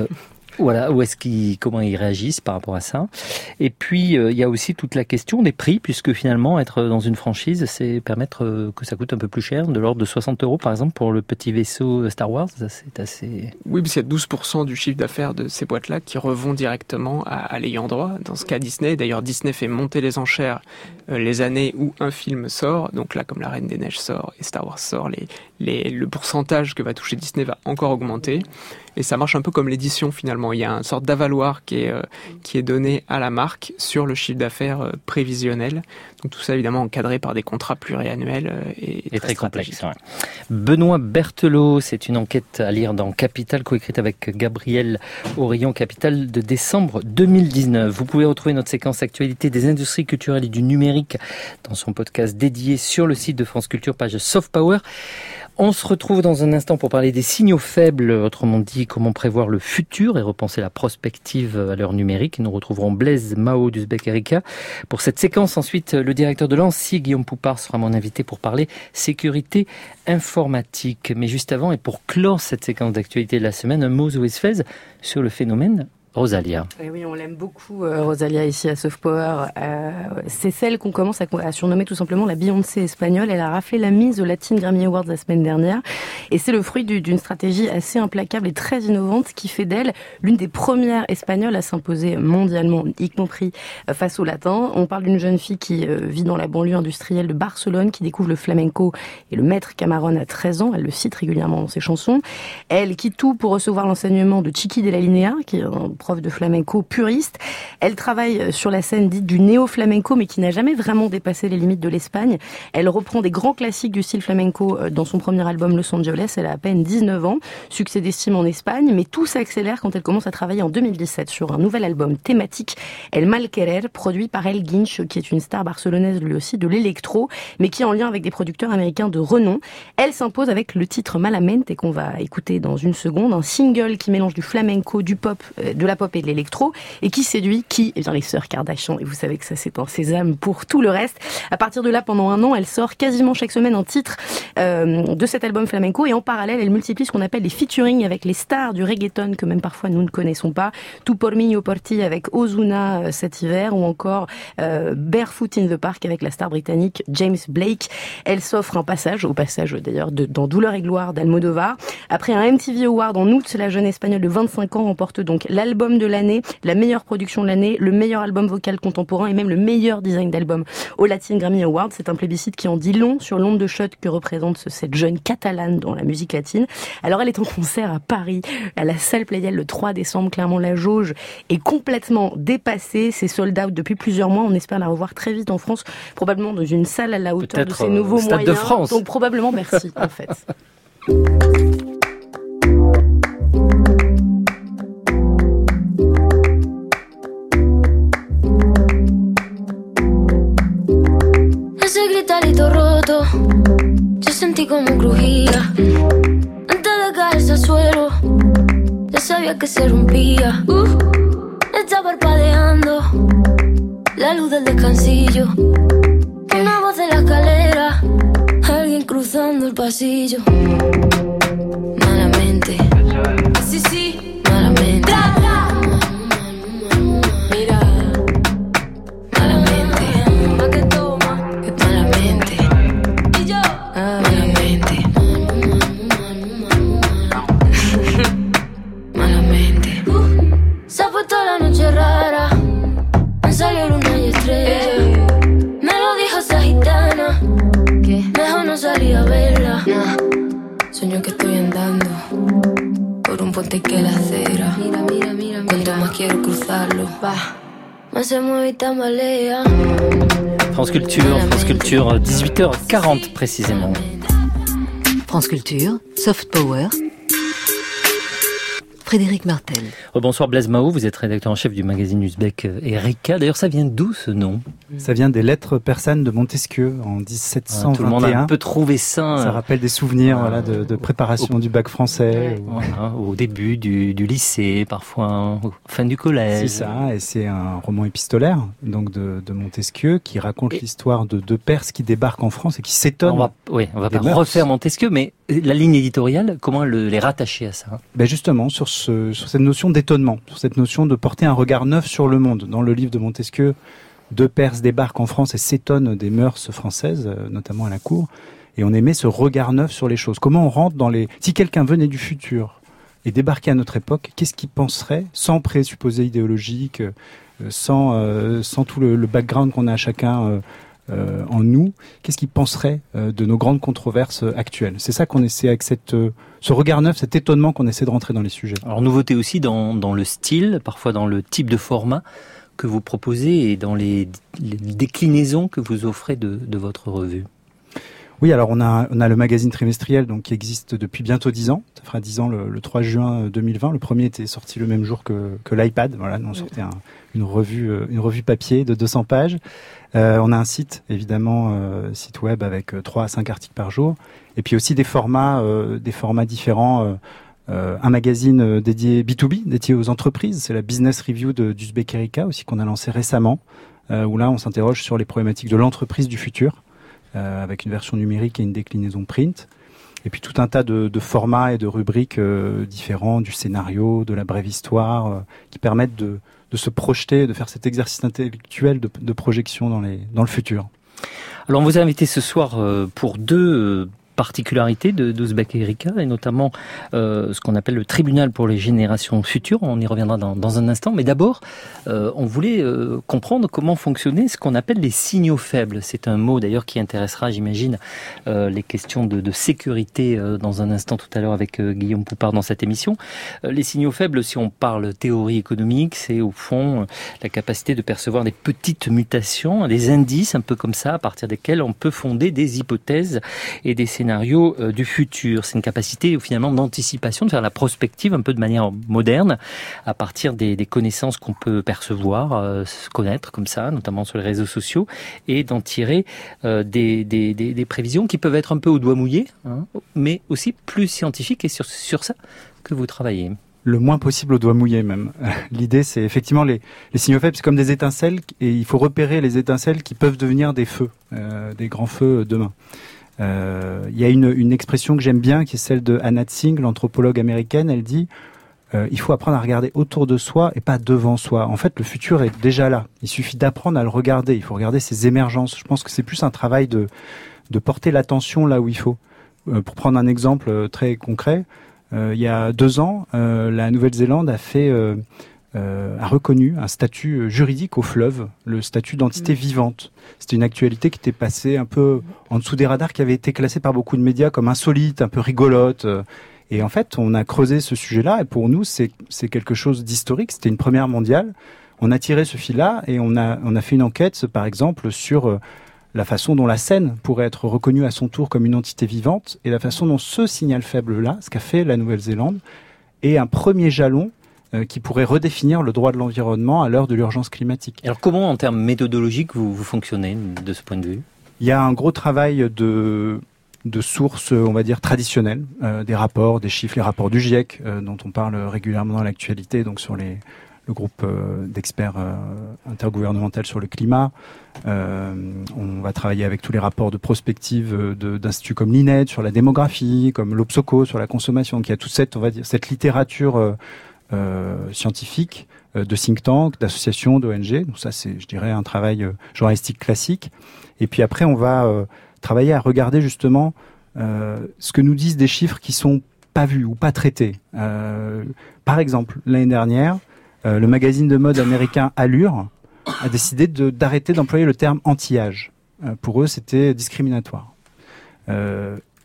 Voilà, comment ils réagissent par rapport à ça. Et puis, il y a aussi toute la question des prix, puisque finalement, être dans une franchise, c'est permettre que ça coûte un peu plus cher, de l'ordre de 60 € par exemple, pour le petit vaisseau Star Wars. Ça, c'est assez... Oui, parce qu'il y a 12% du chiffre d'affaires de ces boîtes-là qui revont directement à l'ayant droit. Dans ce cas, Disney. D'ailleurs, Disney fait monter les enchères les années où un film sort. Donc là, comme La Reine des Neiges sort et Star Wars sort, le pourcentage que va toucher Disney va encore augmenter. Et ça marche un peu comme l'édition finalement. Il y a une sorte d'avaloir qui est donné à la marque sur le chiffre d'affaires prévisionnel. Donc tout ça évidemment encadré par des contrats pluriannuels et très complexe. Ouais. Benoît Berthelot, c'est une enquête à lire dans Capital, coécrite avec Gabriel Aurillon, Capital de décembre 2019. Vous pouvez retrouver notre séquence actualité des industries culturelles et du numérique dans son podcast dédié sur le site de France Culture, page Soft Power. On se retrouve dans un instant pour parler des signaux faibles, autrement dit comment prévoir le futur et repenser la prospective à l'heure numérique. Nous retrouverons Blaise Mao d'Uzbek Erika. Pour cette séquence, ensuite, le directeur de l'ANSSI, Guillaume Poupard, sera mon invité pour parler sécurité informatique. Mais juste avant, et pour clore cette séquence d'actualité de la semaine, un mot Zoé sur le phénomène Rosalia. Oui, on l'aime beaucoup, Rosalia, ici à Soft Power. C'est celle qu'on commence à surnommer tout simplement la Beyoncé espagnole. Elle a raflé la mise aux Latin Grammy Awards la semaine dernière. Et c'est le fruit d'une stratégie assez implacable et très innovante qui fait d'elle l'une des premières espagnoles à s'imposer mondialement, y compris face aux latins. On parle d'une jeune fille qui vit dans la banlieue industrielle de Barcelone, qui découvre le flamenco et le maître Camarón à 13 ans. Elle le cite régulièrement dans ses chansons. Elle quitte tout pour recevoir l'enseignement de Chiqui de la Linea, qui est un prof de flamenco puriste. Elle travaille sur la scène dite du néo-flamenco, mais qui n'a jamais vraiment dépassé les limites de l'Espagne. Elle reprend des grands classiques du style flamenco dans son premier album Los Angeles. Elle a à peine 19 ans, succès d'estime en Espagne, mais tout s'accélère quand elle commence à travailler en 2017 sur un nouvel album thématique, El Mal Querer, produit par El Guinch, qui est une star barcelonaise lui aussi de l'électro, mais qui est en lien avec des producteurs américains de renom. Elle s'impose avec le titre Malamente, et qu'on va écouter dans une seconde, un single qui mélange du flamenco, du pop, de la pop et de l'électro, et qui séduit Eh bien les sœurs Kardashian, et vous savez que ça c'est un sésame pour tout le reste. À partir de là, pendant un an, elle sort quasiment chaque semaine un titre de cet album flamenco, et en parallèle, elle multiplie ce qu'on appelle les featuring avec les stars du reggaeton que même parfois nous ne connaissons pas. Tu por mí, yo por ti avec Ozuna cet hiver, ou encore Barefoot in the Park avec la star britannique James Blake. Elle s'offre un passage, au passage d'ailleurs dans Douleur et gloire d'Almodovar. Après un MTV Award en août, la jeune espagnole de 25 ans remporte donc l'album de l'année, la meilleure production de l'année, le meilleur album vocal contemporain et même le meilleur design d'album au Latin Grammy Awards. C'est un plébiscite qui en dit long sur l'onde de choc que représente cette jeune catalane dans la musique latine. Alors elle est en concert à Paris, à la salle Playel le 3 décembre. Clairement, la jauge est complètement dépassée. C'est sold out depuis plusieurs mois. On espère la revoir très vite en France, probablement dans une salle à la hauteur de ses nouveaux Stade moyens. De France. Donc probablement Bercy, en fait. Ese gritarito roto, yo sentí como crujía. Antes de caerse al suelo, ya sabía que se rompía. Está parpadeando la luz del descansillo. Una voz de la escalera, alguien cruzando el pasillo. Malamente, sí, sí, malamente. Mira, malamente, pa' que toma, malamente. Y yo, malamente, malamente. Se ha puesto la noche rara, me salió luna y estrella. Me lo dijo esa gitana, que mejor no salí a verla. Sueño que fuerte que la acera. Cuanto más quiero cruzarlo, más se mueve y tambalea. France Culture, 18h40 précisément. France Culture, Soft Power, Frédéric Martel. Bonsoir Blaise Mao, vous êtes rédacteur en chef du magazine uzbek Erika. D'ailleurs, ça vient d'où ce nom ? Ça vient des lettres persanes de Montesquieu en 1721. Tout le monde a un peu trouvé ça. Ça rappelle des souvenirs de préparation du bac français. Au début du lycée, parfois fin du collège. C'est ça, et c'est un roman épistolaire donc de Montesquieu qui raconte l'histoire de deux Perses qui débarquent en France et qui s'étonnent. On va pas refaire Montesquieu, mais la ligne éditoriale, comment les rattacher à ça ? Justement, sur cette notion d'étonnement, sur cette notion de porter un regard neuf sur le monde. Dans le livre de Montesquieu, deux Perses débarquent en France et s'étonnent des mœurs françaises, notamment à la cour, et on aimait ce regard neuf sur les choses. Comment on rentre dans les... Si quelqu'un venait du futur et débarquait à notre époque, qu'est-ce qu'il penserait, sans présupposés idéologiques, sans tout le background qu'on a chacun en nous, qu'est-ce qu'il penserait de nos grandes controverses actuelles ? C'est ça qu'on essaie avec ce regard neuf, cet étonnement qu'on essaie de rentrer dans les sujets. Alors nouveauté aussi dans le style, parfois dans le type de format que vous proposez et dans les déclinaisons que vous offrez de votre revue. Oui, alors on a le magazine trimestriel donc qui existe depuis bientôt 10 ans. Ça fera 10 ans le 3 juin 2020. Le premier était sorti le même jour que l'iPad. Voilà, on sortait une revue papier de 200 pages. On a un site, évidemment, site web avec 3 à 5 articles par jour. Et puis aussi des formats différents. Un magazine dédié B2B, dédié aux entreprises. C'est la Business Review d'Uzbek Erika aussi qu'on a lancé récemment. Où là, on s'interroge sur les problématiques de l'entreprise du futur. Avec une version numérique et une déclinaison print. Et puis tout un tas de formats et de rubriques différents, du scénario, de la brève histoire, qui permettent de se projeter, de faire cet exercice intellectuel de projection dans le futur. Alors on vous a invité ce soir pour deux particularité d'Uzbek Erika et notamment ce qu'on appelle le tribunal pour les générations futures. On y reviendra dans un instant. Mais d'abord, on voulait comprendre comment fonctionnaient ce qu'on appelle les signaux faibles. C'est un mot d'ailleurs qui intéressera, j'imagine, les questions de sécurité dans un instant tout à l'heure avec Guillaume Poupard dans cette émission. Les signaux faibles, si on parle théorie économique, c'est au fond la capacité de percevoir des petites mutations, des indices un peu comme ça, à partir desquels on peut fonder des hypothèses et des scénarios du futur. C'est une capacité finalement d'anticipation, de faire la prospective un peu de manière moderne à partir des connaissances qu'on peut percevoir, se connaître comme ça, notamment sur les réseaux sociaux, et d'en tirer des prévisions qui peuvent être un peu au doigt mouillé, mais aussi plus scientifiques, et sur ça que vous travaillez. Le moins possible au doigt mouillé même. L'idée, c'est effectivement les signaux faibles, c'est comme des étincelles, et il faut repérer les étincelles qui peuvent devenir des feux, des grands feux demain. Il y a une expression que j'aime bien qui est celle de Anna Tsing, l'anthropologue américaine. Elle dit il faut apprendre à regarder autour de soi et pas devant soi. En fait, le futur est déjà là. Il suffit d'apprendre à le regarder. Il faut regarder ses émergences. Je pense que c'est plus un travail de porter l'attention là où il faut. Pour prendre un exemple très concret, il y a 2 ans, la Nouvelle-Zélande a reconnu un statut juridique au fleuve, le statut d'entité vivante. C'était une actualité qui était passée un peu en dessous des radars, qui avait été classée par beaucoup de médias comme insolite, un peu rigolote. Et en fait, on a creusé ce sujet-là, et pour nous, c'est quelque chose d'historique. C'était une première mondiale. On a tiré ce fil-là, et on a fait une enquête, par exemple, sur la façon dont la Seine pourrait être reconnue à son tour comme une entité vivante, et la façon dont ce signal faible-là, ce qu'a fait la Nouvelle-Zélande, est un premier jalon qui pourrait redéfinir le droit de l'environnement à l'heure de l'urgence climatique. Alors comment, en termes méthodologiques, vous fonctionnez de ce point de vue ? Il y a un gros travail de sources, on va dire, traditionnelles, des rapports, des chiffres, les rapports du GIEC, dont on parle régulièrement dans l'actualité, donc sur le groupe d'experts intergouvernemental sur le climat. On va travailler avec tous les rapports de prospective d'instituts comme l'INED sur la démographie, comme l'Obsoco sur la consommation. Donc il y a toute cette littérature scientifique, de think tank, d'associations, d'ONG. Donc ça, c'est, je dirais, un travail journalistique classique. Et puis après, on va travailler à regarder justement ce que nous disent des chiffres qui sont pas vus ou pas traités. Par exemple, l'année dernière, le magazine de mode américain Allure a décidé d'arrêter d'employer le terme anti-âge. Pour eux, c'était discriminatoire.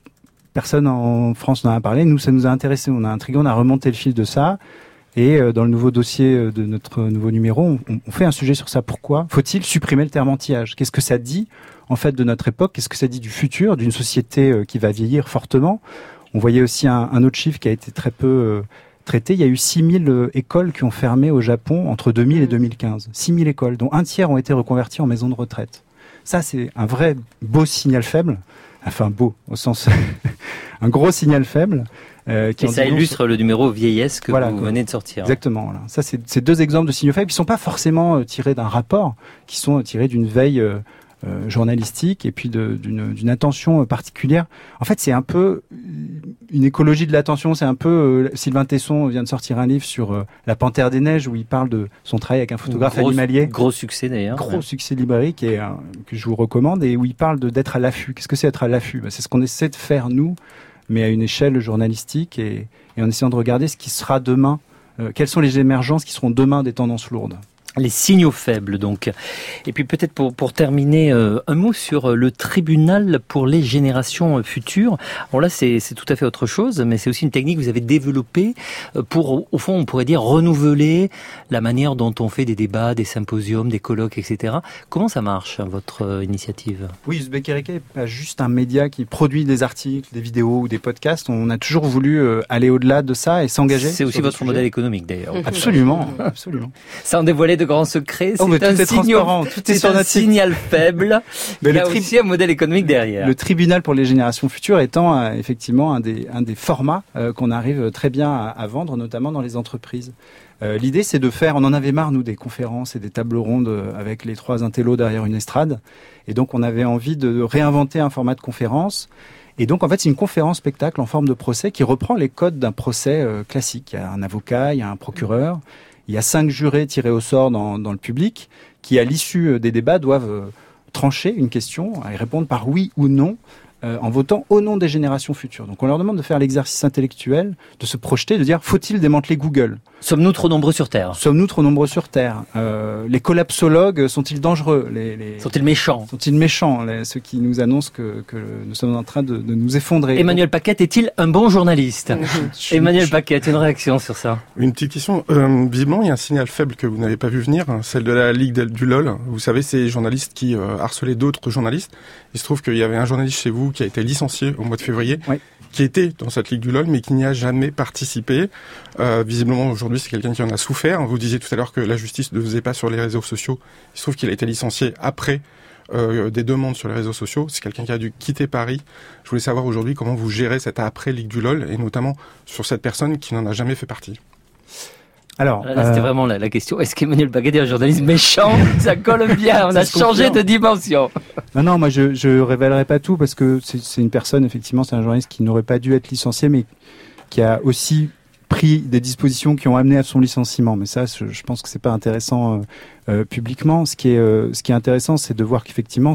personne en France n'en a parlé. Nous, ça nous a intéressé, on a intrigué, on a remonté le fil de ça. Et dans le nouveau dossier de notre nouveau numéro, on fait un sujet sur ça. Pourquoi faut-il supprimer le terme anti-âge ? Qu'est-ce que ça dit en fait de notre époque ? Qu'est-ce que ça dit du futur, d'une société qui va vieillir fortement ? On voyait aussi un autre chiffre qui a été très peu traité. Il y a eu 6000 écoles qui ont fermé au Japon entre 2000 et 2015. 6000 écoles, dont un tiers ont été reconverties en maisons de retraite. Ça, c'est un vrai beau signal faible. Enfin, beau, au sens... un gros signal faible. Et ça illustre le numéro vieillesse que vous venez de sortir. Exactement. Voilà. Ça, c'est deux exemples de signaux faibles qui ne sont pas forcément tirés d'un rapport, qui sont tirés d'une veille journalistique et puis d'une attention particulière. En fait, c'est un peu une écologie de l'attention. C'est un peu Sylvain Tesson vient de sortir un livre sur la Panthère des Neiges où il parle de son travail avec un photographe animalier. Gros succès d'ailleurs. Gros succès libraire que je vous recommande et où il parle d'être à l'affût. Qu'est-ce que c'est être à l'affût ? C'est ce qu'on essaie de faire nous, mais à une échelle journalistique et en essayant de regarder ce qui sera demain. Quelles sont les émergences qui seront demain des tendances lourdes ? Les signaux faibles, donc. Et puis peut-être pour terminer, un mot sur le tribunal pour les générations futures. Alors là, c'est tout à fait autre chose, mais c'est aussi une technique que vous avez développée pour, au fond, on pourrait dire, renouveler la manière dont on fait des débats, des symposiums, des colloques, etc. Comment ça marche, votre initiative ? Oui, Uzbek Erika n'est pas juste un média qui produit des articles, des vidéos ou des podcasts. On a toujours voulu aller au-delà de ça et s'engager. C'est aussi votre modèle économique, d'ailleurs. Absolument, absolument. Ça en dévoilait de grands secrets. C'est un signal faible. Mais il y a aussi un modèle économique derrière. Le tribunal pour les générations futures étant effectivement un des formats qu'on arrive très bien à vendre, notamment dans les entreprises. L'idée, c'est de faire, on en avait marre, nous, des conférences et des tables rondes avec les 3 intellos derrière une estrade. Et donc, on avait envie de réinventer un format de conférence. Et donc, en fait, c'est une conférence-spectacle en forme de procès qui reprend les codes d'un procès classique. Il y a un avocat, il y a un procureur. Il y a 5 jurés tirés au sort dans le public qui, à l'issue des débats, doivent trancher une question et répondre par oui ou non en votant au nom des générations futures. Donc on leur demande de faire l'exercice intellectuel, de se projeter, de dire faut-il démanteler Google ? Sommes-nous trop nombreux sur Terre ? Sommes-nous trop nombreux sur Terre ? Les collapsologues sont-ils dangereux ? Sont-ils méchants ? Sont-ils méchants, ceux qui nous annoncent que nous sommes en train de nous effondrer ? Emmanuel Paquette est-il un bon journaliste ? Emmanuel Paquette, une réaction sur ça ? Une petite question. Visiblement, il y a un signal faible que vous n'avez pas vu venir, celle de la Ligue du LOL. Vous savez, ces journalistes qui harcelaient d'autres journalistes. Il se trouve qu'il y avait un journaliste chez vous qui a été licencié au mois de février, qui était dans cette Ligue du LOL, mais qui n'y a jamais participé. Visiblement, aujourd'hui, c'est quelqu'un qui en a souffert. Vous disiez tout à l'heure que la justice ne faisait pas sur les réseaux sociaux. Il se trouve qu'il a été licencié après des demandes sur les réseaux sociaux. C'est quelqu'un qui a dû quitter Paris. Je voulais savoir aujourd'hui comment vous gérez cette après-Ligue du LOL, et notamment sur cette personne qui n'en a jamais fait partie. Alors, là, c'était vraiment la question. Est-ce qu'Emmanuel Paquette est un journaliste méchant ? Ça colle bien, on a changé de dimension. Non, moi je révélerai pas tout parce que c'est une personne, effectivement, c'est un journaliste qui n'aurait pas dû être licencié, mais qui a aussi pris des dispositions qui ont amené à son licenciement. Mais ça, je pense que c'est pas intéressant publiquement. Ce qui est intéressant, c'est de voir qu'effectivement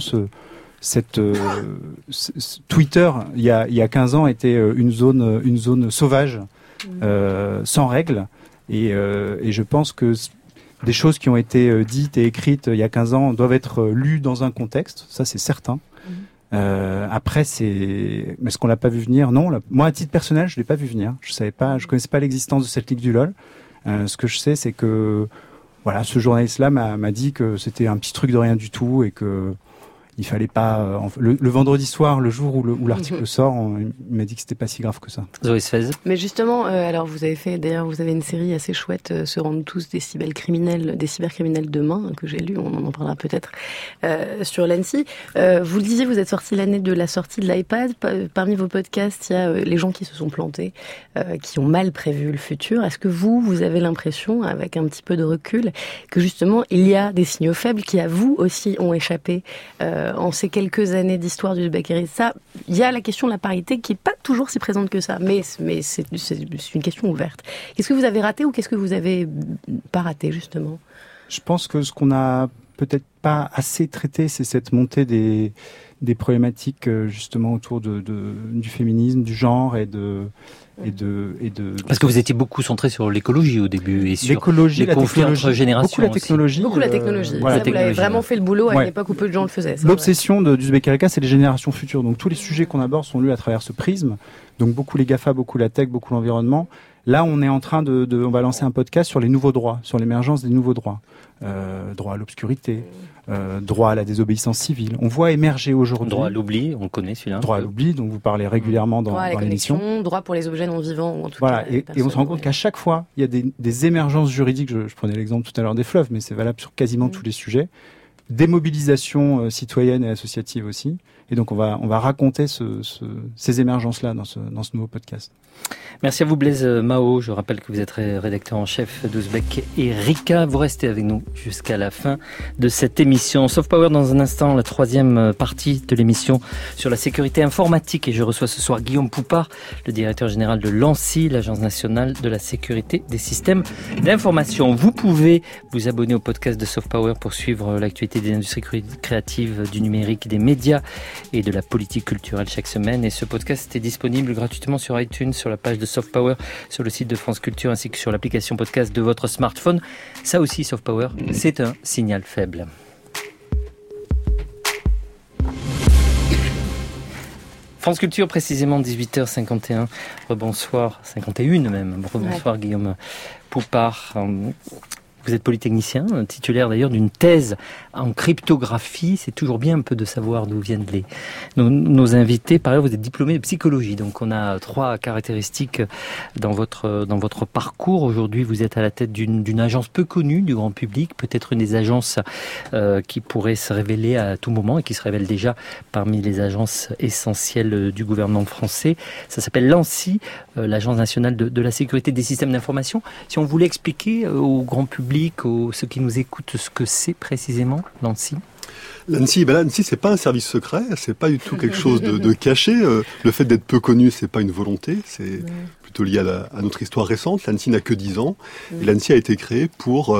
Twitter, il y a 15 ans, était une zone sauvage, sans règles. Et je pense que des choses qui ont été dites et écrites il y a 15 ans doivent être lues dans un contexte, ça c'est certain. Après, est-ce qu'on l'a pas vu venir ? Non. Moi, à titre personnel, je l'ai pas vu venir. Je connaissais pas l'existence de cette Ligue du LOL. Ce que je sais, c'est que voilà, ce journaliste-là m'a dit que c'était un petit truc de rien du tout et que il fallait pas. Le vendredi soir, le jour où l'article sort, il m'a dit que c'était pas si grave que ça. Zoé Sfez. Mais justement, alors vous avez une série assez chouette, Se rendent tous des cybercriminels demain, que j'ai lu, on en parlera peut-être sur l'Annecy. Vous le disiez, vous êtes sorti l'année de la sortie de l'iPad. Parmi vos podcasts, il y a les gens qui se sont plantés, qui ont mal prévu le futur. Est-ce que vous avez l'impression, avec un petit peu de recul, que justement il y a des signaux faibles qui à vous aussi ont échappé en ces quelques années d'histoire du Bakary? Ça, il y a la question de la parité qui est pas toujours si présente que ça, mais c'est une question ouverte. Qu'est-ce que vous avez raté ou qu'est-ce que vous avez pas raté justement? Je pense que ce qu'on a peut-être pas assez traité, c'est cette montée des des problématiques justement autour du féminisme, du genre et de Parce que vous étiez beaucoup centré sur l'écologie au début et sur l'écologie, les conflits entre générations. Beaucoup la technologie. Beaucoup la technologie. Voilà, vous avez vraiment fait le boulot à une époque où peu de gens le faisaient. L'obsession d'Uzbek Erika, c'est les générations futures. Donc tous les sujets qu'on aborde sont lus à travers ce prisme. Donc beaucoup les GAFA, beaucoup la tech, beaucoup l'environnement. Là, on est en train on va lancer un podcast sur les nouveaux droits, sur l'émergence des nouveaux droits. Droit à l'obscurité, droit à la désobéissance civile. On voit émerger aujourd'hui... Droit à l'oubli, on connaît celui-là. Droit à l'oubli, dont vous parlez régulièrement dans l'émission. Droit pour les objets non vivants, ou en tout cas... Et on se rend compte qu'à chaque fois, il y a des émergences juridiques. Je prenais l'exemple tout à l'heure des fleuves, mais c'est valable sur quasiment tous les sujets. Des mobilisations citoyennes et associatives aussi. Et donc on va raconter ces émergences-là dans ce nouveau podcast. Merci à vous Blaise Mao. Je rappelle que vous êtes rédacteur en chef d'Uzbek Erika. Vous restez avec nous jusqu'à la fin de cette émission. Soft Power dans un instant, la troisième partie de l'émission sur la sécurité informatique. Et je reçois ce soir Guillaume Poupard, le directeur général de l'ANSSI, l'Agence nationale de la sécurité des systèmes d'information. Vous pouvez vous abonner au podcast de Soft Power pour suivre l'actualité des industries créatives, du numérique, des médias et de la politique culturelle chaque semaine. Et ce podcast est disponible gratuitement sur iTunes, sur la page de Soft Power, sur le site de France Culture ainsi que sur l'application podcast de votre smartphone. Ça aussi, Soft Power, c'est un signal faible. France Culture, précisément 18h51. Rebonsoir, 51 même. Rebonsoir Guillaume Poupard. Vous êtes polytechnicien, titulaire d'ailleurs d'une thèse en cryptographie. C'est toujours bien un peu de savoir d'où viennent nos invités. Par ailleurs, vous êtes diplômé de psychologie. Donc on a 3 caractéristiques dans votre parcours. Aujourd'hui, vous êtes à la tête d'une agence peu connue du grand public, peut-être une des agences qui pourrait se révéler à tout moment et qui se révèle déjà parmi les agences essentielles du gouvernement français. Ça s'appelle l'ANSSI, l'Agence nationale de la sécurité des systèmes d'information. Si on voulait expliquer au grand public, ceux qui nous écoutent, ce que c'est précisément l'ANSSI. L'ANSSI, c'est pas un service secret, c'est pas du tout quelque chose de caché. Le fait d'être peu connu, c'est pas une volonté, c'est plutôt lié à notre histoire récente. L'ANSSI n'a que 10 ans, et l'ANSSI a été créée pour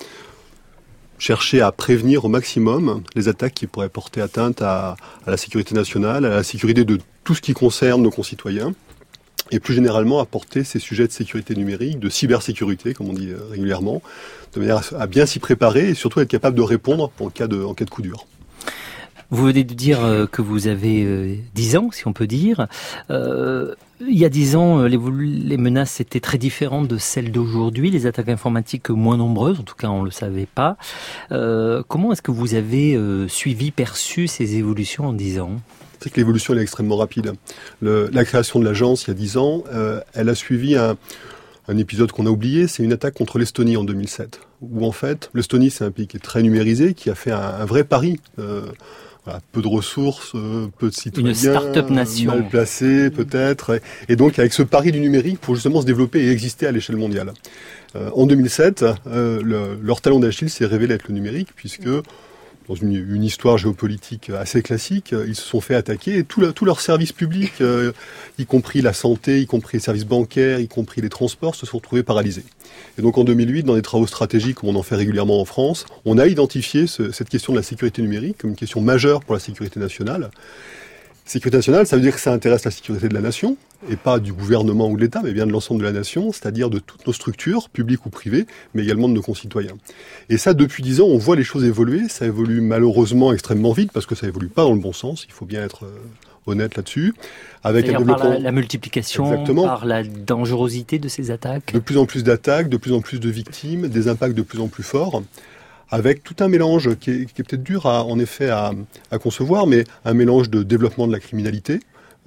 chercher à prévenir au maximum les attaques qui pourraient porter atteinte à la sécurité nationale, à la sécurité de tout ce qui concerne nos concitoyens. Et plus généralement apporter ces sujets de sécurité numérique, de cybersécurité, comme on dit régulièrement, de manière à bien s'y préparer et surtout être capable de répondre en cas de coup dur. Vous venez de dire que vous avez 10 ans, si on peut dire. Il y a 10 ans, les menaces étaient très différentes de celles d'aujourd'hui, les attaques informatiques moins nombreuses, en tout cas on ne le savait pas. Comment est-ce que vous avez perçu ces évolutions en 10 ans ? C'est que l'évolution elle est extrêmement rapide. La création de l'agence, il y a 10 ans, elle a suivi un épisode qu'on a oublié, c'est une attaque contre l'Estonie en 2007, où en fait, l'Estonie c'est un pays qui est très numérisé, qui a fait un vrai pari. Peu de ressources, peu de citoyens, une start-up nation, mal placés peut-être, et donc avec ce pari du numérique pour justement se développer et exister à l'échelle mondiale. En 2007, leur talon d'Achille s'est révélé être le numérique, puisque dans une histoire géopolitique assez classique, ils se sont fait attaquer et tous leurs services publics, y compris la santé, y compris les services bancaires, y compris les transports, se sont retrouvés paralysés. Et donc en 2008, dans des travaux stratégiques, comme on en fait régulièrement en France, on a identifié cette question de la sécurité numérique comme une question majeure pour la sécurité nationale. Sécurité nationale, ça veut dire que ça intéresse la sécurité de la nation, et pas du gouvernement ou de l'État, mais bien de l'ensemble de la nation, c'est-à-dire de toutes nos structures, publiques ou privées, mais également de nos concitoyens. Et ça, depuis 10 ans, on voit les choses évoluer. Ça évolue malheureusement extrêmement vite, parce que ça évolue pas dans le bon sens, il faut bien être honnête là-dessus. Avec un développement... par la multiplication, exactement, par la dangerosité de ces attaques. De plus en plus d'attaques, de plus en plus de victimes, des impacts de plus en plus forts, avec tout un mélange qui est peut-être dur à concevoir, mais un mélange de développement de la criminalité,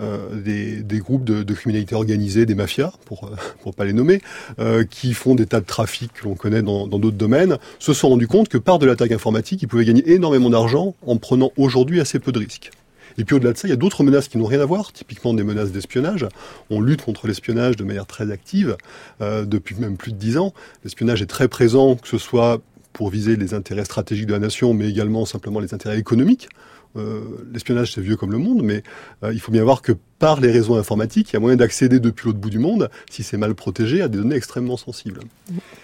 des groupes de criminalité organisée, des mafias, pour pas les nommer, qui font des tas de trafics que l'on connaît dans d'autres domaines, se sont rendus compte que par de l'attaque informatique, ils pouvaient gagner énormément d'argent en prenant aujourd'hui assez peu de risques. Et puis au-delà de ça, il y a d'autres menaces qui n'ont rien à voir, typiquement des menaces d'espionnage. On lutte contre l'espionnage de manière très active depuis même plus de 10 ans. L'espionnage est très présent, que ce soit pour viser les intérêts stratégiques de la nation, mais également simplement les intérêts économiques. L'espionnage, c'est vieux comme le monde, mais il faut bien voir que par les réseaux informatiques, il y a moyen d'accéder depuis l'autre bout du monde, si c'est mal protégé, à des données extrêmement sensibles.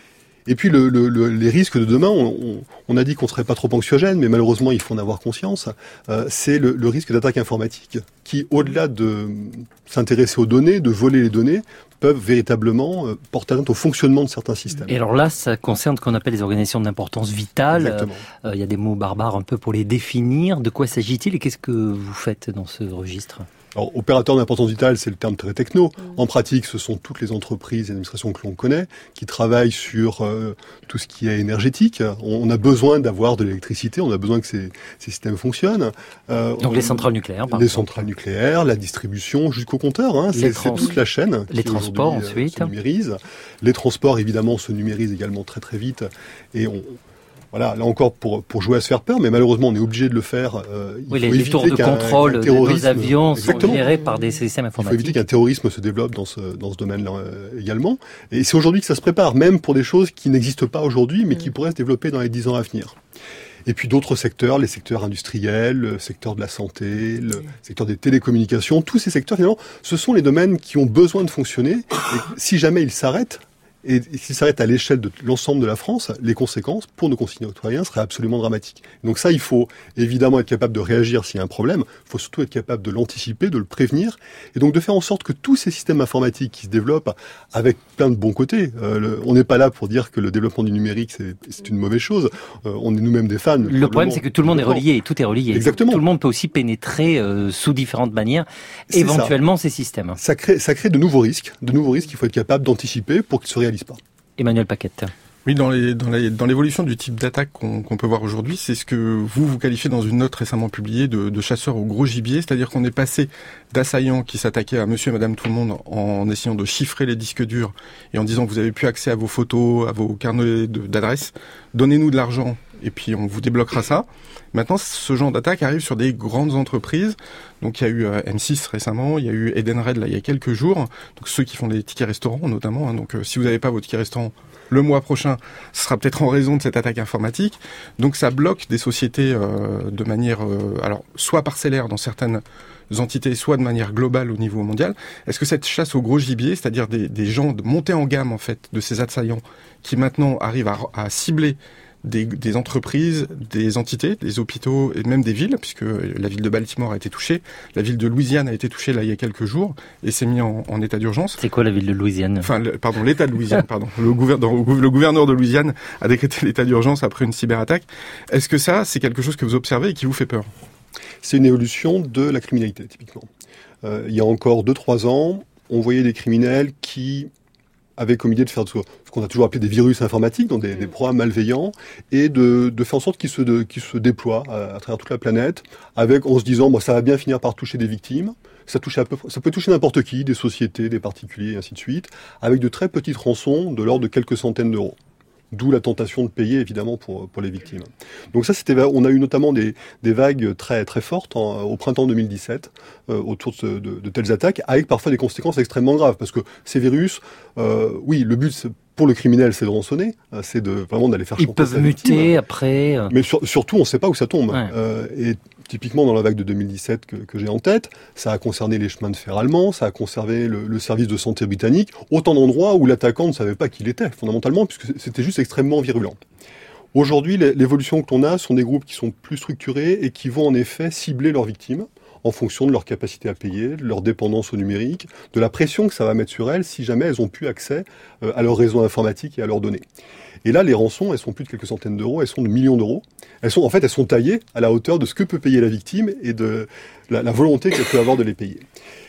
Et puis les risques de demain, on a dit qu'on serait pas trop anxiogène, mais malheureusement il faut en avoir conscience. C'est le risque d'attaque informatique qui, au-delà de s'intéresser aux données, de voler les données, peuvent véritablement porter atteinte au fonctionnement de certains systèmes. Et alors là, ça concerne ce qu'on appelle les organisations d'importance vitale. Il y a des mots barbares un peu pour les définir. De quoi s'agit-il et qu'est-ce que vous faites dans ce registre ? Alors, opérateur d'importance vitale, c'est le terme très techno. En pratique, ce sont toutes les entreprises et administrations que l'on connaît qui travaillent sur tout ce qui est énergétique. On a besoin d'avoir de l'électricité, on a besoin que ces systèmes fonctionnent. Donc les centrales nucléaires, par exemple. Les centrales nucléaires, la distribution jusqu'au compteur. C'est toute la chaîne. Les transports ensuite. Se numérise. Les transports, évidemment, se numérisent également très très vite. Et voilà, là encore pour jouer à se faire peur, mais malheureusement on est obligé de le faire. Les tours de contrôle de nos avions sont gérés par des systèmes informatiques. Il faut éviter qu'un terrorisme se développe dans ce domaine-là également. Et c'est aujourd'hui que ça se prépare, même pour des choses qui n'existent pas aujourd'hui, mais qui pourraient se développer dans les 10 ans à venir. Et puis d'autres secteurs, les secteurs industriels, le secteur de la santé, le secteur des télécommunications, tous ces secteurs finalement, ce sont les domaines qui ont besoin de fonctionner. Et si jamais ils s'arrêtent, et s'il s'arrête à l'échelle de l'ensemble de la France, les conséquences pour nos concitoyens seraient absolument dramatiques. Donc ça, il faut évidemment être capable de réagir s'il y a un problème. Il faut surtout être capable de l'anticiper, de le prévenir, et donc de faire en sorte que tous ces systèmes informatiques qui se développent avec plein de bons côtés, on n'est pas là pour dire que le développement du numérique c'est une mauvaise chose. On est nous-mêmes des fans. Le problème, c'est que tout le monde est relié, tout est relié. Exactement. Tout le monde peut aussi pénétrer sous différentes manières, éventuellement ces systèmes. Ça crée de nouveaux risques. Il faut être capable d'anticiper pour qu'ils se réalisent pas. Emmanuel Paquette. Oui, dans l'évolution du type d'attaque qu'on peut voir aujourd'hui, c'est ce que vous qualifiez dans une note récemment publiée de chasseurs au gros gibier, c'est-à-dire qu'on est passé d'assaillants qui s'attaquaient à monsieur et madame tout le monde en essayant de chiffrer les disques durs et en disant vous avez plus accès à vos photos, à vos carnets d'adresses, donnez-nous de l'argent et puis on vous débloquera ça. Maintenant, ce genre d'attaque arrive sur des grandes entreprises. Donc il y a eu M6 récemment, il y a eu Edenred là il y a quelques jours. Donc ceux qui font des tickets restaurants notamment. Donc si vous n'avez pas vos tickets restaurants le mois prochain, ce sera peut-être en raison de cette attaque informatique. Donc ça bloque des sociétés de manière alors soit parcellaire dans certaines entités, soit de manière globale au niveau mondial. Est-ce que cette chasse au gros gibier, c'est-à-dire des gens de monter en gamme en fait de ces assaillants qui maintenant arrivent à cibler des entreprises, des entités, des hôpitaux et même des villes, puisque la ville de Baltimore a été touchée, la ville de Louisiane a été touchée là il y a quelques jours et s'est mis en état d'urgence. C'est quoi la ville de Louisiane ? L'État de Louisiane, pardon. Le gouverneur de Louisiane a décrété l'état d'urgence après une cyberattaque. Est-ce que ça, c'est quelque chose que vous observez et qui vous fait peur ? C'est une évolution de la criminalité, typiquement. Il y a encore 2-3 ans, on voyait des criminels qui avaient comme idée de faire ce qu'on a toujours appelé des virus informatiques, donc des programmes malveillants, et de faire en sorte qu'ils se déploient à travers toute la planète, en se disant ça va bien finir par toucher des victimes. Ça peut toucher n'importe qui, des sociétés, des particuliers, et ainsi de suite, avec de très petites rançons de l'ordre de quelques centaines d'euros. D'où la tentation de payer, évidemment, pour les victimes. Donc ça, on a eu notamment des vagues très, très fortes au printemps 2017 autour de telles attaques, avec parfois des conséquences extrêmement graves. Parce que ces virus, oui, le but, pour le criminel, c'est de rançonner, c'est vraiment d'aller faire chanter sa victime. Ils peuvent muter après. Mais surtout, on ne sait pas où ça tombe. Ouais. Et typiquement, dans la vague de 2017 que j'ai en tête, ça a concerné les chemins de fer allemands, ça a concerné le service de santé britannique, autant d'endroits où l'attaquant ne savait pas qui il était, fondamentalement, puisque c'était juste extrêmement virulent. Aujourd'hui, l'évolution que l'on a sont des groupes qui sont plus structurés et qui vont en effet cibler leurs victimes en fonction de leur capacité à payer, de leur dépendance au numérique, de la pression que ça va mettre sur elles si jamais elles ont plus accès à leur réseau informatique et à leurs données. Et là, les rançons, elles sont plus de quelques centaines d'euros, elles sont de millions d'euros. Elles sont taillées à la hauteur de ce que peut payer la victime et de la volonté qu'elle peut avoir de les payer.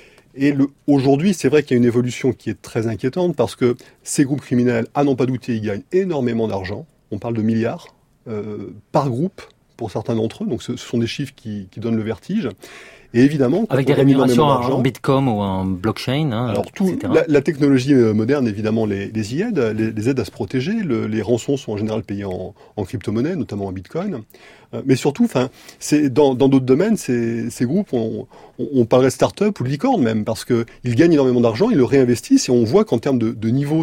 Et aujourd'hui, c'est vrai qu'il y a une évolution qui est très inquiétante parce que ces groupes criminels, à n'en pas douter, ils gagnent énormément d'argent. On parle de milliards par groupe pour certains d'entre eux. Donc ce sont des chiffres qui donnent le vertige. Et évidemment, avec des rémunérations en Bitcoin ou en blockchain, alors la technologie moderne, évidemment, les y aide, les aide à se protéger. Les rançons sont en général payées en crypto-monnaie, notamment en Bitcoin. Mais surtout, c'est dans d'autres domaines, ces groupes, on parlerait de start-up ou de licorne même, parce que ils gagnent énormément d'argent, ils le réinvestissent, et on voit qu'en termes de niveau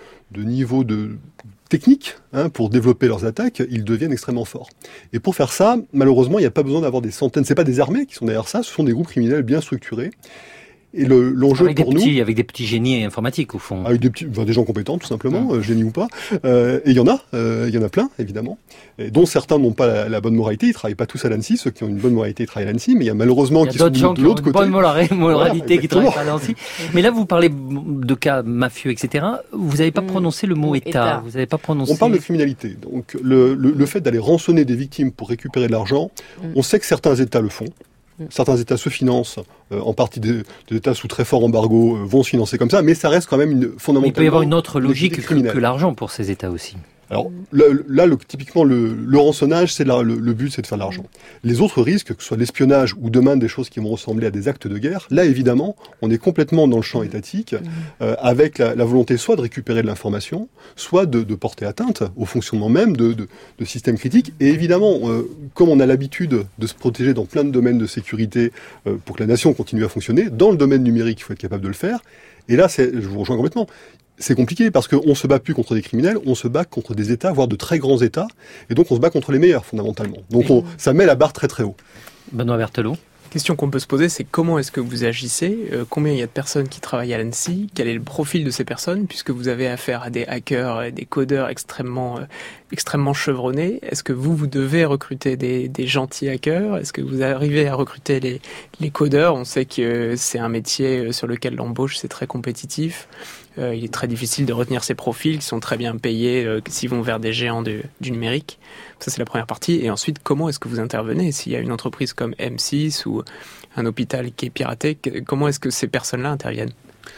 de technique, pour développer leurs attaques, ils deviennent extrêmement forts. Et pour faire ça, malheureusement, il n'y a pas besoin d'avoir des centaines, c'est pas des armées qui sont derrière ça, ce sont des groupes criminels bien structurés. Et l'enjeu avec pour nous... Avec des petits génies informatiques, au fond. Avec des gens compétents, tout simplement, génie ou pas. Et il y en a plein, évidemment, et dont certains n'ont pas la bonne moralité, ils travaillent pas tous à l'ANSSI, ceux qui ont une bonne moralité, ils travaillent à l'ANSSI, mais il y a malheureusement qui sont de l'autre côté. Bonne moralité qui travaillent pas à l'ANSSI. Mais là, vous parlez de cas mafieux, etc. Vous n'avez pas prononcé le mot État. Vous n'avez pas prononcé... On parle de criminalité. Donc, le fait d'aller rançonner des victimes pour récupérer de l'argent, on sait que certains États le font. Certains États se financent, en partie des États sous très fort embargo vont se financer comme ça, mais ça reste quand même fondamentalement... Il peut y avoir une autre logique que l'argent pour ces États aussi. Alors là, typiquement, le rançonnage, le but, c'est de faire de l'argent. Les autres risques, que ce soit l'espionnage ou demain des choses qui vont ressembler à des actes de guerre, là, évidemment, on est complètement dans le champ étatique, avec la volonté soit de récupérer de l'information, soit de porter atteinte au fonctionnement même de systèmes critiques. Et évidemment, comme on a l'habitude de se protéger dans plein de domaines de sécurité pour que la nation continue à fonctionner, dans le domaine numérique, il faut être capable de le faire. Et là, je vous rejoins complètement. C'est compliqué parce qu'on se bat plus contre des criminels, on se bat contre des États, voire de très grands États, et donc on se bat contre les meilleurs fondamentalement. Donc ça met la barre très très haut. Benoît Berthelot. Question qu'on peut se poser, c'est comment est-ce que vous agissez, combien il y a de personnes qui travaillent à l'ANSSI, quel est le profil de ces personnes, puisque vous avez affaire à des hackers et des codeurs extrêmement chevronnés. Est-ce que vous devez recruter des gentils hackers? Est-ce que vous arrivez à recruter les codeurs? On sait que c'est un métier sur lequel l'embauche c'est très compétitif. Il est très difficile de retenir ces profils qui sont très bien payés s'ils vont vers des géants du numérique. Ça, c'est la première partie. Et ensuite, comment est-ce que vous intervenez? S'il y a une entreprise comme M6 ou un hôpital qui est piraté, comment est-ce que ces personnes-là interviennent?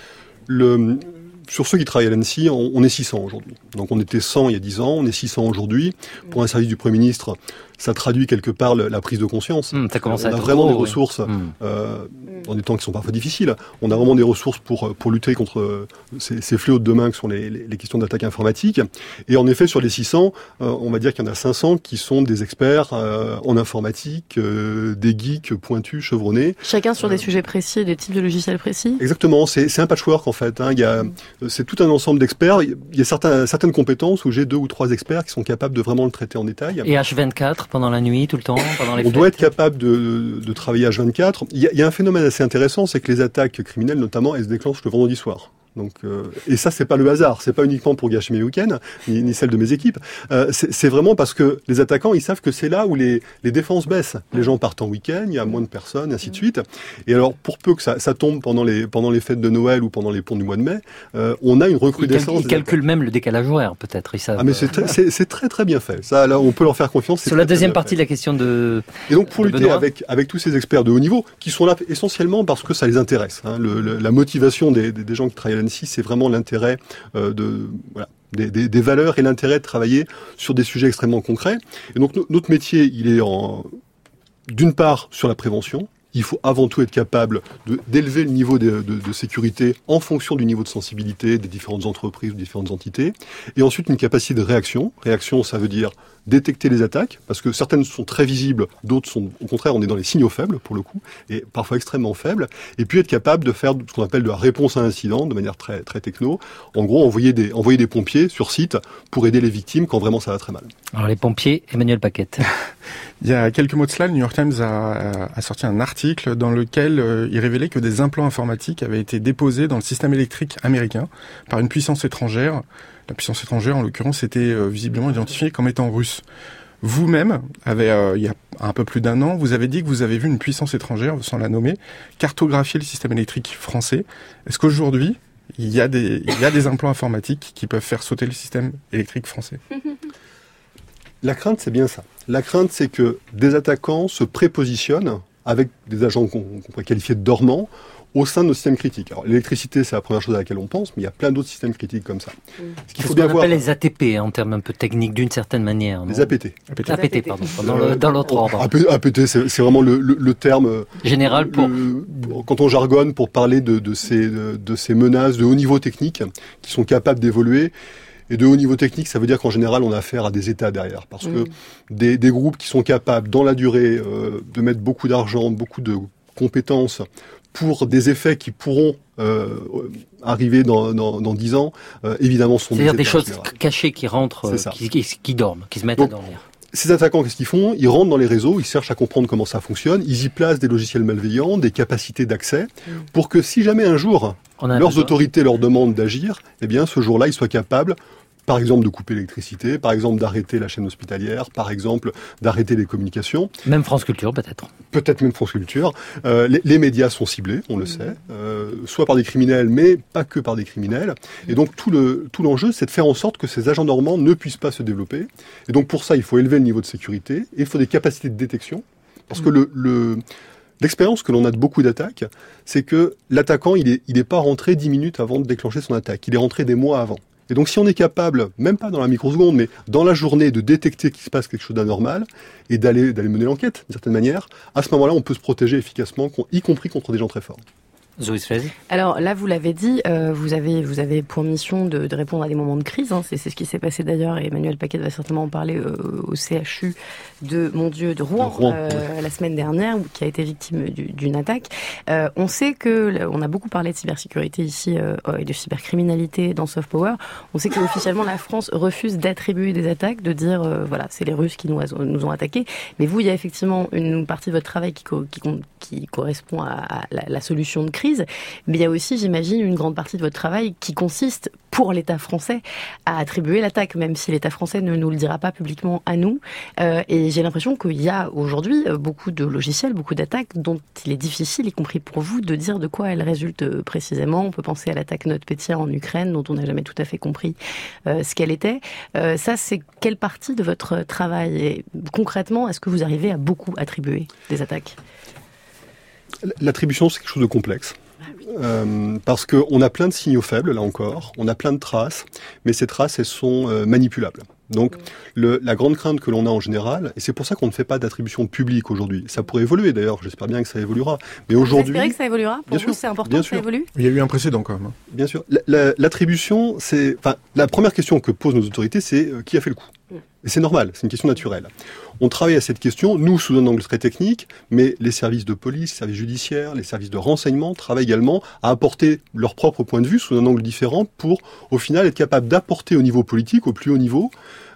Sur ceux qui travaillent à l'ANSSI, on est 600 aujourd'hui. Donc on était 100 il y a 10 ans, on est 600 aujourd'hui. Pour un service du Premier ministre, ça traduit quelque part la prise de conscience. Ça commence on à a être vraiment des gros, ressources dans des temps qui sont parfois difficiles. On a vraiment des ressources pour lutter contre ces fléaux de demain que sont les questions d'attaque informatique. Et en effet, sur les 600, on va dire qu'il y en a 500 qui sont des experts en informatique, des geeks pointus, chevronnés. Chacun sur des sujets précis, des types de logiciels précis. Exactement, c'est un patchwork en fait. C'est tout un ensemble d'experts. Il y a certaines compétences où j'ai 2 ou 3 experts qui sont capables de vraiment le traiter en détail. Et H24 pendant la nuit, tout le temps, pendant les fêtes. On doit être capable de travailler H24. Il y a un phénomène assez intéressant, c'est que les attaques criminelles, notamment, elles se déclenchent le vendredi soir. Donc, et ça, c'est pas le hasard. C'est pas uniquement pour gâcher mes week-ends, ni celle de mes équipes. C'est vraiment parce que les attaquants, ils savent que c'est là où les défenses baissent. Les gens partent en week-end, il y a moins de personnes, ainsi de suite. Et alors, pour peu que ça tombe pendant les fêtes de Noël ou pendant les ponts du mois de mai, on a une recrudescence. Ils calculent même le décalage horaire, peut-être. Ils savent. Ah, mais c'est très très bien fait. Ça, là, on peut leur faire confiance. Sur la deuxième partie de la question de. Et donc, pour lutter avec tous ces experts de haut niveau, qui sont là essentiellement parce que ça les intéresse. La motivation des gens qui travaillent à l'ANSSI, c'est vraiment l'intérêt des valeurs et l'intérêt de travailler sur des sujets extrêmement concrets. Et donc notre métier, il est d'une part sur la prévention. Il faut avant tout être capable d'élever le niveau de sécurité en fonction du niveau de sensibilité des différentes entreprises ou des différentes entités. Et ensuite, une capacité de réaction. Réaction, ça veut dire détecter les attaques, parce que certaines sont très visibles, d'autres sont, au contraire, on est dans les signaux faibles, pour le coup, et parfois extrêmement faibles. Et puis être capable de faire ce qu'on appelle de la réponse à incident, de manière très, très techno. En gros, envoyer des pompiers sur site pour aider les victimes quand vraiment ça va très mal. Alors les pompiers, Emmanuel Paquette. Il y a quelques mois de cela, le New York Times a sorti un article dans lequel il révélait que des implants informatiques avaient été déposés dans le système électrique américain par une puissance étrangère. La puissance étrangère, en l'occurrence, était visiblement identifiée comme étant russe. Vous-même, il y a un peu plus d'1 an, vous avez dit que vous avez vu une puissance étrangère, sans la nommer, cartographier le système électrique français. Est-ce qu'aujourd'hui, il y a des implants informatiques qui peuvent faire sauter le système électrique français? La crainte, c'est bien ça. La crainte, c'est que des attaquants se prépositionnent avec des agents qu'on pourrait qualifier de dormants au sein de nos systèmes critiques. Alors, l'électricité, c'est la première chose à laquelle on pense, mais il y a plein d'autres systèmes critiques comme ça. Ce qu'il faut bien voir. On appelle les ATP, en termes un peu techniques, d'une certaine manière. Les APT. APT, pardon, dans l'autre ordre. APT, c'est vraiment le terme général pour quand on jargonne pour parler de ces menaces de haut niveau technique qui sont capables d'évoluer. Et de haut niveau technique, ça veut dire qu'en général, on a affaire à des États derrière. Parce que des groupes qui sont capables, dans la durée, de mettre beaucoup d'argent, beaucoup de compétences pour des effets qui pourront arriver dans 10 ans, évidemment, sont c'est-à-dire des choses cachées qui rentrent, qui dorment, qui se mettent à dormir. ces attaquants, qu'est-ce qu'ils font? Ils rentrent dans les réseaux, ils cherchent à comprendre comment ça fonctionne, ils y placent des logiciels malveillants, des capacités d'accès, pour que si jamais un jour leurs autorités leur demandent d'agir, eh bien ce jour-là, ils soient capables, par exemple, de couper l'électricité, par exemple d'arrêter la chaîne hospitalière, par exemple d'arrêter les communications. Même France Culture, peut-être. Peut-être même France Culture. Les médias sont ciblés, on le sait, soit par des criminels, mais pas que par des criminels. Et donc tout l'enjeu, c'est de faire en sorte que ces agents dormants ne puissent pas se développer. Et donc pour ça, il faut élever le niveau de sécurité, et il faut des capacités de détection, parce que l'expérience que l'on a de beaucoup d'attaques, c'est que l'attaquant, il est pas rentré 10 minutes avant de déclencher son attaque. Il est rentré des mois avant. Et donc si on est capable, même pas dans la microseconde, mais dans la journée, de détecter qu'il se passe quelque chose d'anormal et d'aller mener l'enquête, d'une certaine manière, à ce moment-là, on peut se protéger efficacement, y compris contre des gens très forts. Zoé Sfez. Alors là, vous l'avez dit, vous avez pour mission de répondre à des moments de crise. Hein. C'est ce qui s'est passé d'ailleurs, et Emmanuel Paquet va certainement en parler au CHU de Rouen, la semaine dernière, qui a été victime d'une attaque. On sait on a beaucoup parlé de cybersécurité ici et de cybercriminalité dans Soft Power. On sait qu'officiellement la France refuse d'attribuer des attaques, de dire voilà, c'est les Russes qui nous ont attaqués. Mais vous, il y a effectivement une partie de votre travail qui correspond à la solution de crise. Mais il y a aussi, j'imagine, une grande partie de votre travail qui consiste, pour l'État français, à attribuer l'attaque, même si l'État français ne nous le dira pas publiquement à nous. Et j'ai l'impression qu'il y a aujourd'hui beaucoup de logiciels, beaucoup d'attaques dont il est difficile, y compris pour vous, de dire de quoi elles résultent précisément. On peut penser à l'attaque NotPetya en Ukraine, dont on n'a jamais tout à fait compris ce qu'elle était. Ça, c'est quelle partie de votre travail? Et concrètement, est-ce que vous arrivez à beaucoup attribuer des attaques? L'attribution, c'est quelque chose de complexe. Parce qu'on a plein de signaux faibles, là encore, on a plein de traces, mais ces traces, elles sont manipulables. Donc, la grande crainte que l'on a en général, et c'est pour ça qu'on ne fait pas d'attribution publique aujourd'hui. Ça pourrait évoluer d'ailleurs, j'espère bien que ça évoluera. Mais aujourd'hui, vous espérez que ça évoluera? Pour vous, c'est important que ça évolue? Il y a eu un précédent quand même. Bien sûr. L'attribution, la première question que posent nos autorités, c'est qui a fait le coup? Et c'est normal, c'est une question naturelle. On travaille à cette question, nous, sous un angle très technique, mais les services de police, les services judiciaires, les services de renseignement travaillent également à apporter leur propre point de vue sous un angle différent pour, au final, être capable d'apporter au niveau politique, au plus haut niveau,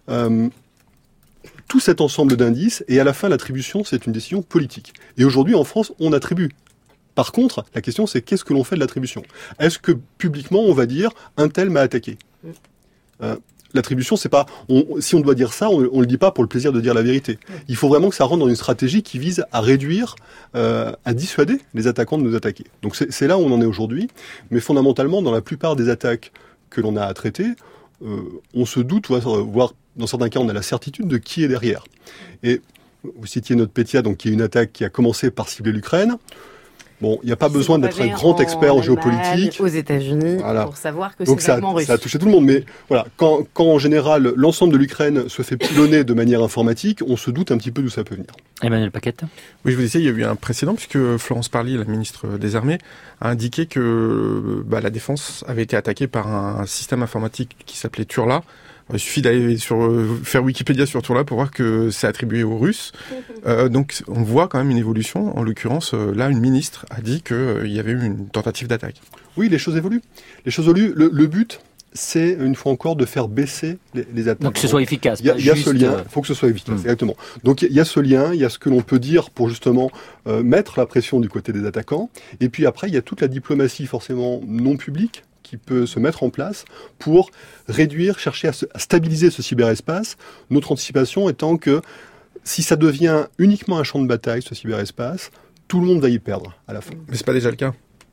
tout cet ensemble d'indices. Et à la fin, l'attribution, c'est une décision politique. Et aujourd'hui, en France, on attribue. Par contre, la question, c'est qu'est-ce que l'on fait de l'attribution? Est-ce que, publiquement, on va dire « un tel m'a attaqué » L'attribution, c'est pas. Si on doit dire ça, on le dit pas pour le plaisir de dire la vérité. Il faut vraiment que ça rentre dans une stratégie qui vise à réduire, à dissuader les attaquants de nous attaquer. Donc c'est là où on en est aujourd'hui. Mais fondamentalement, dans la plupart des attaques que l'on a à traiter, on se doute, voire dans certains cas, on a la certitude de qui est derrière. Et vous citiez NotPetya, donc qui est une attaque qui a commencé par cibler l'Ukraine. Bon, il n'y a pas besoin d'être un grand expert en géopolitique. Aux États-Unis, voilà, pour savoir que c'est vraiment russe. Ça a touché tout le monde, mais voilà, quand en général l'ensemble de l'Ukraine se fait pilonner de manière informatique, on se doute un petit peu d'où ça peut venir. Emmanuel Paquet. Oui, je vous disais, il y a eu un précédent puisque Florence Parly, la ministre des Armées, a indiqué que la défense avait été attaquée par un système informatique qui s'appelait Turla. Il suffit d'aller faire Wikipédia sur Turla pour voir que c'est attribué aux Russes. Donc on voit quand même une évolution. En l'occurrence, là, une ministre a dit qu'il y avait eu une tentative d'attaque. Oui, les choses évoluent. Les choses évoluent. Le but, c'est, une fois encore, de faire baisser les attaques. Donc que ce soit efficace. Il y a ce lien, il faut que ce soit efficace, exactement. Donc il y a ce lien, il y a ce que l'on peut dire pour justement mettre la pression du côté des attaquants. Et puis après, il y a toute la diplomatie forcément non publique qui peut se mettre en place pour réduire, chercher à stabiliser ce cyberespace. Notre anticipation étant que si ça devient uniquement un champ de bataille, ce cyberespace, tout le monde va y perdre à la fin. Mais c'est pas déjà le cas?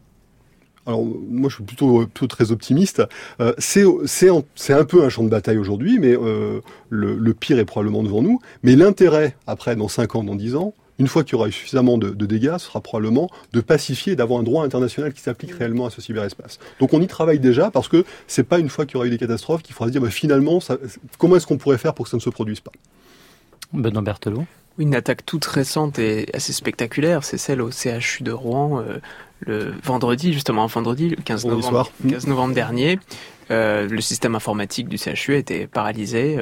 Alors moi je suis plutôt très optimiste. C'est un peu un champ de bataille aujourd'hui, mais le pire est probablement devant nous. Mais l'intérêt, après, dans 5 ans, dans 10 ans, une fois qu'il y aura eu suffisamment de dégâts, ce sera probablement de pacifier et d'avoir un droit international qui s'applique réellement à ce cyberespace. Donc on y travaille déjà parce que c'est pas une fois qu'il y aura eu des catastrophes qu'il faudra se dire finalement, comment est-ce qu'on pourrait faire pour que ça ne se produise pas? Benoît Berthelot. Une attaque toute récente et assez spectaculaire, c'est celle au CHU de Rouen le vendredi, le 15 novembre dernier. Le système informatique du CHU a été paralysé.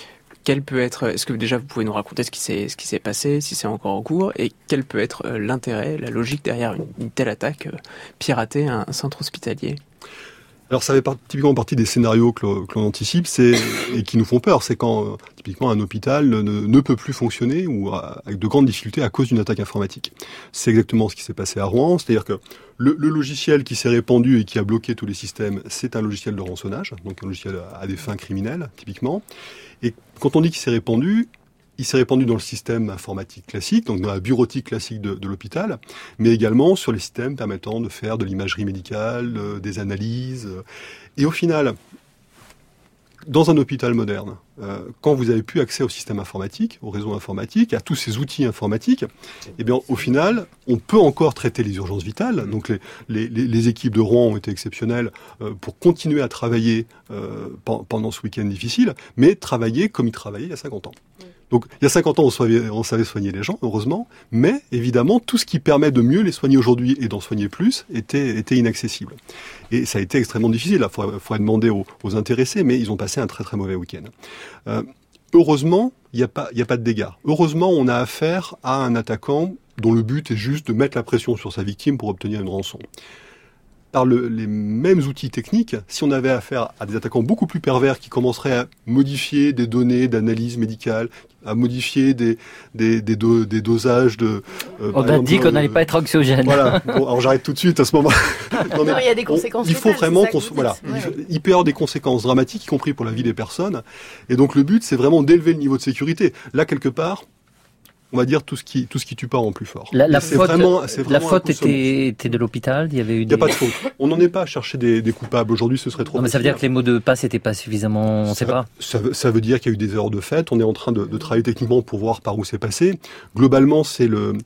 Est-ce que déjà vous pouvez nous raconter ce qui s'est passé, si c'est encore en cours, et quel peut être l'intérêt, la logique derrière une telle attaque, pirater un centre hospitalier? Alors ça fait typiquement partie des scénarios que l'on anticipe, et qui nous font peur. C'est quand typiquement un hôpital ne peut plus fonctionner ou avec de grandes difficultés à cause d'une attaque informatique. C'est exactement ce qui s'est passé à Rouen, c'est-à-dire que le logiciel qui s'est répandu et qui a bloqué tous les systèmes, c'est un logiciel de rançonnage, donc un logiciel à des fins criminelles typiquement. Et quand on dit qu'il s'est répandu, il s'est répandu dans le système informatique classique, donc dans la bureautique classique de l'hôpital, mais également sur les systèmes permettant de faire de l'imagerie médicale, des analyses. Et au final, dans un hôpital moderne, quand vous avez plus accès au système informatique, au réseau informatique, à tous ces outils informatiques, eh bien, au final, on peut encore traiter les urgences vitales. Donc, les équipes de Rouen ont été exceptionnelles pour continuer à travailler pendant ce week-end difficile, mais travailler comme ils travaillaient il y a 50 ans. Donc, il y a 50 ans, on savait soigner les gens, heureusement, mais évidemment, tout ce qui permet de mieux les soigner aujourd'hui et d'en soigner plus était inaccessible. Et ça a été extrêmement difficile. Il faudrait demander aux intéressés, mais ils ont passé un très très mauvais week-end. Heureusement, il n'y a pas de dégâts. Heureusement, on a affaire à un attaquant dont le but est juste de mettre la pression sur sa victime pour obtenir une rançon. Par les mêmes outils techniques, si on avait affaire à des attaquants beaucoup plus pervers qui commenceraient à modifier des données d'analyse médicale, à modifier des dosages de... on a dit qu'on n'allait pas être anxiogène. Voilà, bon, alors j'arrête tout de suite à ce moment. Non, il y a des conséquences. Il faut vraiment il peut y avoir des conséquences dramatiques, y compris pour la vie des personnes. Et donc le but, c'est vraiment d'élever le niveau de sécurité. Là, quelque part, on va dire tout ce qui tue pas rend plus fort. La faute était de l'hôpital. Il y a pas de faute. On n'en est pas à chercher des coupables. Aujourd'hui, ce serait trop. Non, mais ça veut dire que les mots de passe n'étaient pas suffisamment. On ne sait pas. Ça veut dire qu'il y a eu des erreurs de fait. On est en train de travailler techniquement pour voir par où c'est passé. Globalement, c'est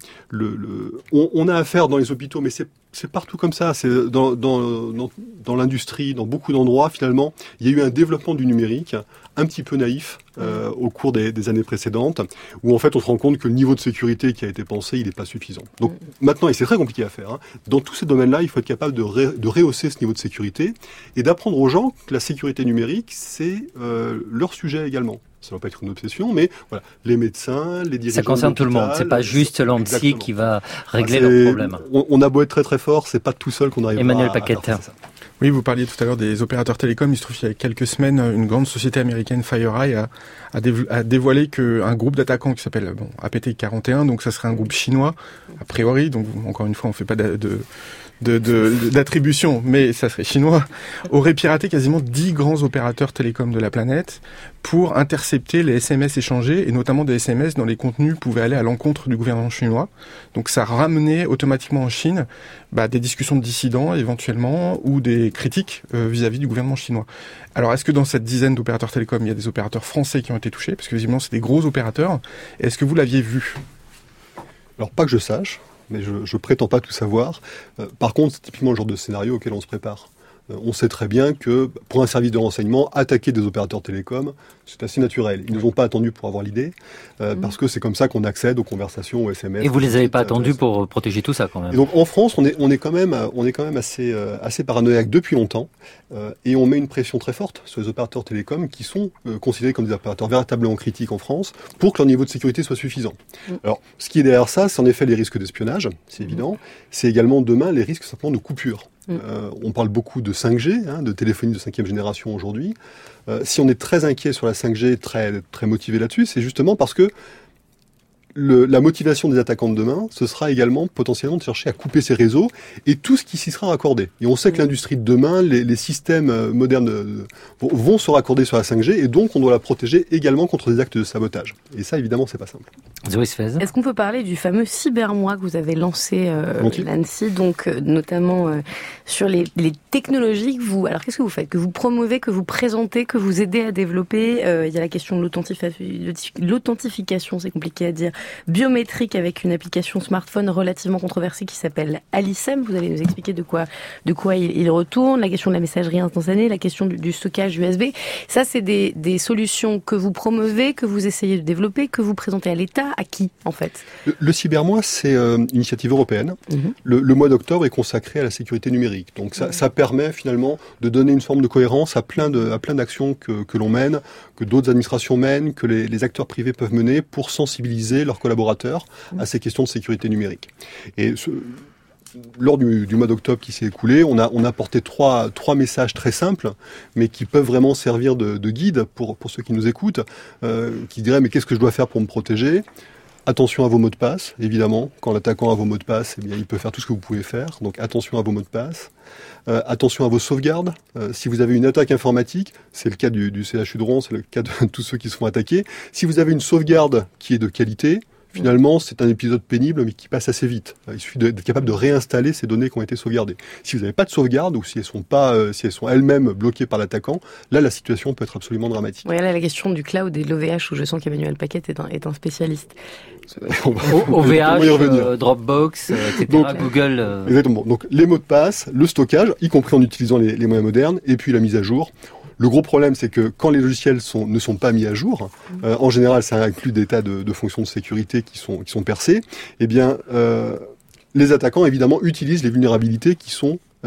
on a affaire dans les hôpitaux, mais c'est partout comme ça. C'est dans l'industrie, dans beaucoup d'endroits. Finalement, il y a eu un développement du numérique un petit peu naïf au cours des années précédentes, où en fait on se rend compte que le niveau de sécurité qui a été pensé, il n'est pas suffisant. Donc maintenant, et c'est très compliqué à faire, hein, dans tous ces domaines-là, il faut être capable de rehausser ce niveau de sécurité et d'apprendre aux gens que la sécurité numérique, c'est leur sujet également. Ça ne va pas être une obsession, mais voilà, les médecins, les dirigeants. Ça concerne tout le monde. C'est pas juste l'ANSSI qui va régler leurs problèmes. On a beau être très très fort, c'est pas tout seul qu'on arrive Emmanuel Paquette. Oui, vous parliez tout à l'heure des opérateurs télécoms. Il se trouve qu'il y a quelques semaines, une grande société américaine, FireEye, a dévoilé qu'un groupe d'attaquants qui s'appelle APT41, donc ça serait un groupe chinois, a priori, donc encore une fois, on fait pas d'attribution, mais ça serait chinois, aurait piraté quasiment 10 grands opérateurs télécoms de la planète pour intercepter les SMS échangés, et notamment des SMS dont les contenus pouvaient aller à l'encontre du gouvernement chinois. Donc ça ramenait automatiquement en Chine des discussions de dissidents éventuellement, ou des critiques vis-à-vis du gouvernement chinois. Alors est-ce que dans cette dizaine d'opérateurs télécoms, il y a des opérateurs français qui ont été touchés? Parce que visiblement c'est des gros opérateurs. Est-ce que vous l'aviez vu? Alors pas que je sache, mais je prétends pas tout savoir. Par contre, c'est typiquement le genre de scénario auquel on se prépare. On sait très bien que pour un service de renseignement, attaquer des opérateurs télécoms, c'est assez naturel. Ils ne nous ont pas attendus pour avoir l'idée, parce que c'est comme ça qu'on accède aux conversations, aux SMS. Et vous les avez pas attendus pour protéger tout ça quand même. Et donc en France, on est quand même assez paranoïaque depuis longtemps, et on met une pression très forte sur les opérateurs télécoms qui sont considérés comme des opérateurs véritablement critiques en France, pour que leur niveau de sécurité soit suffisant. Alors, ce qui est derrière ça, c'est en effet les risques d'espionnage, c'est évident. C'est également demain les risques simplement de coupure. On parle beaucoup de 5G, de téléphonie de 5e génération aujourd'hui. Si on est très inquiet sur la 5G, très, très motivé là-dessus, c'est justement parce que la motivation des attaquants de demain, ce sera également potentiellement de chercher à couper ces réseaux et tout ce qui s'y sera raccordé. Et on sait que l'industrie de demain, les systèmes modernes vont se raccorder sur la 5G, et donc on doit la protéger également contre des actes de sabotage. Et ça, évidemment, c'est pas simple. Est-ce qu'on peut parler du fameux cybermois que vous avez lancé l'ANSSI, donc notamment sur les technologies que vous... Alors qu'est-ce que vous faites? Que vous promouvez, que vous présentez, que vous aidez à développer? Il y a la question de l'authentification, c'est compliqué à dire, biométrique, avec une application smartphone relativement controversée qui s'appelle Alicem. Vous allez nous expliquer de quoi il retourne, la question de la messagerie instantanée, la question du stockage USB. Ça, c'est des solutions que vous promouvez, que vous essayez de développer, que vous présentez à l'État. À qui, en fait? Le cybermois, c'est une initiative européenne. Le mois d'octobre est consacré à la sécurité numérique. Donc ça permet finalement de donner une forme de cohérence à plein d'actions que l'on mène, que d'autres administrations mènent, que les acteurs privés peuvent mener pour sensibiliser leurs collaborateurs à ces questions de sécurité numérique. Et lors du mois d'octobre qui s'est écoulé, on a porté trois messages très simples, mais qui peuvent vraiment servir de guide pour ceux qui nous écoutent, qui diraient mais qu'est-ce que je dois faire pour me protéger ? Attention à vos mots de passe, évidemment. Quand l'attaquant a vos mots de passe, eh bien, il peut faire tout ce que vous pouvez faire. Donc attention à vos mots de passe. Attention à vos sauvegardes. Si vous avez une attaque informatique, c'est le cas du CHU de Rouen, c'est le cas de tous ceux qui se font attaquer. Si vous avez une sauvegarde qui est de qualité, finalement, c'est un épisode pénible, mais qui passe assez vite. Il suffit d'être capable de réinstaller ces données qui ont été sauvegardées. Si vous n'avez pas de sauvegarde, ou si elles sont elles-mêmes bloquées par l'attaquant, là, la situation peut être absolument dramatique. Oui, là, la question du cloud et de l'OVH, où je sens qu'Emmanuel Paquet est un spécialiste. OVH, Dropbox, etc., donc, Google. Exactement. Donc, les mots de passe, le stockage, y compris en utilisant les moyens modernes, et puis la mise à jour. Le gros problème, c'est que quand les logiciels ne sont pas mis à jour, en général, ça inclut des tas de fonctions de sécurité qui sont percées. Eh bien, les attaquants, évidemment, utilisent les vulnérabilités qui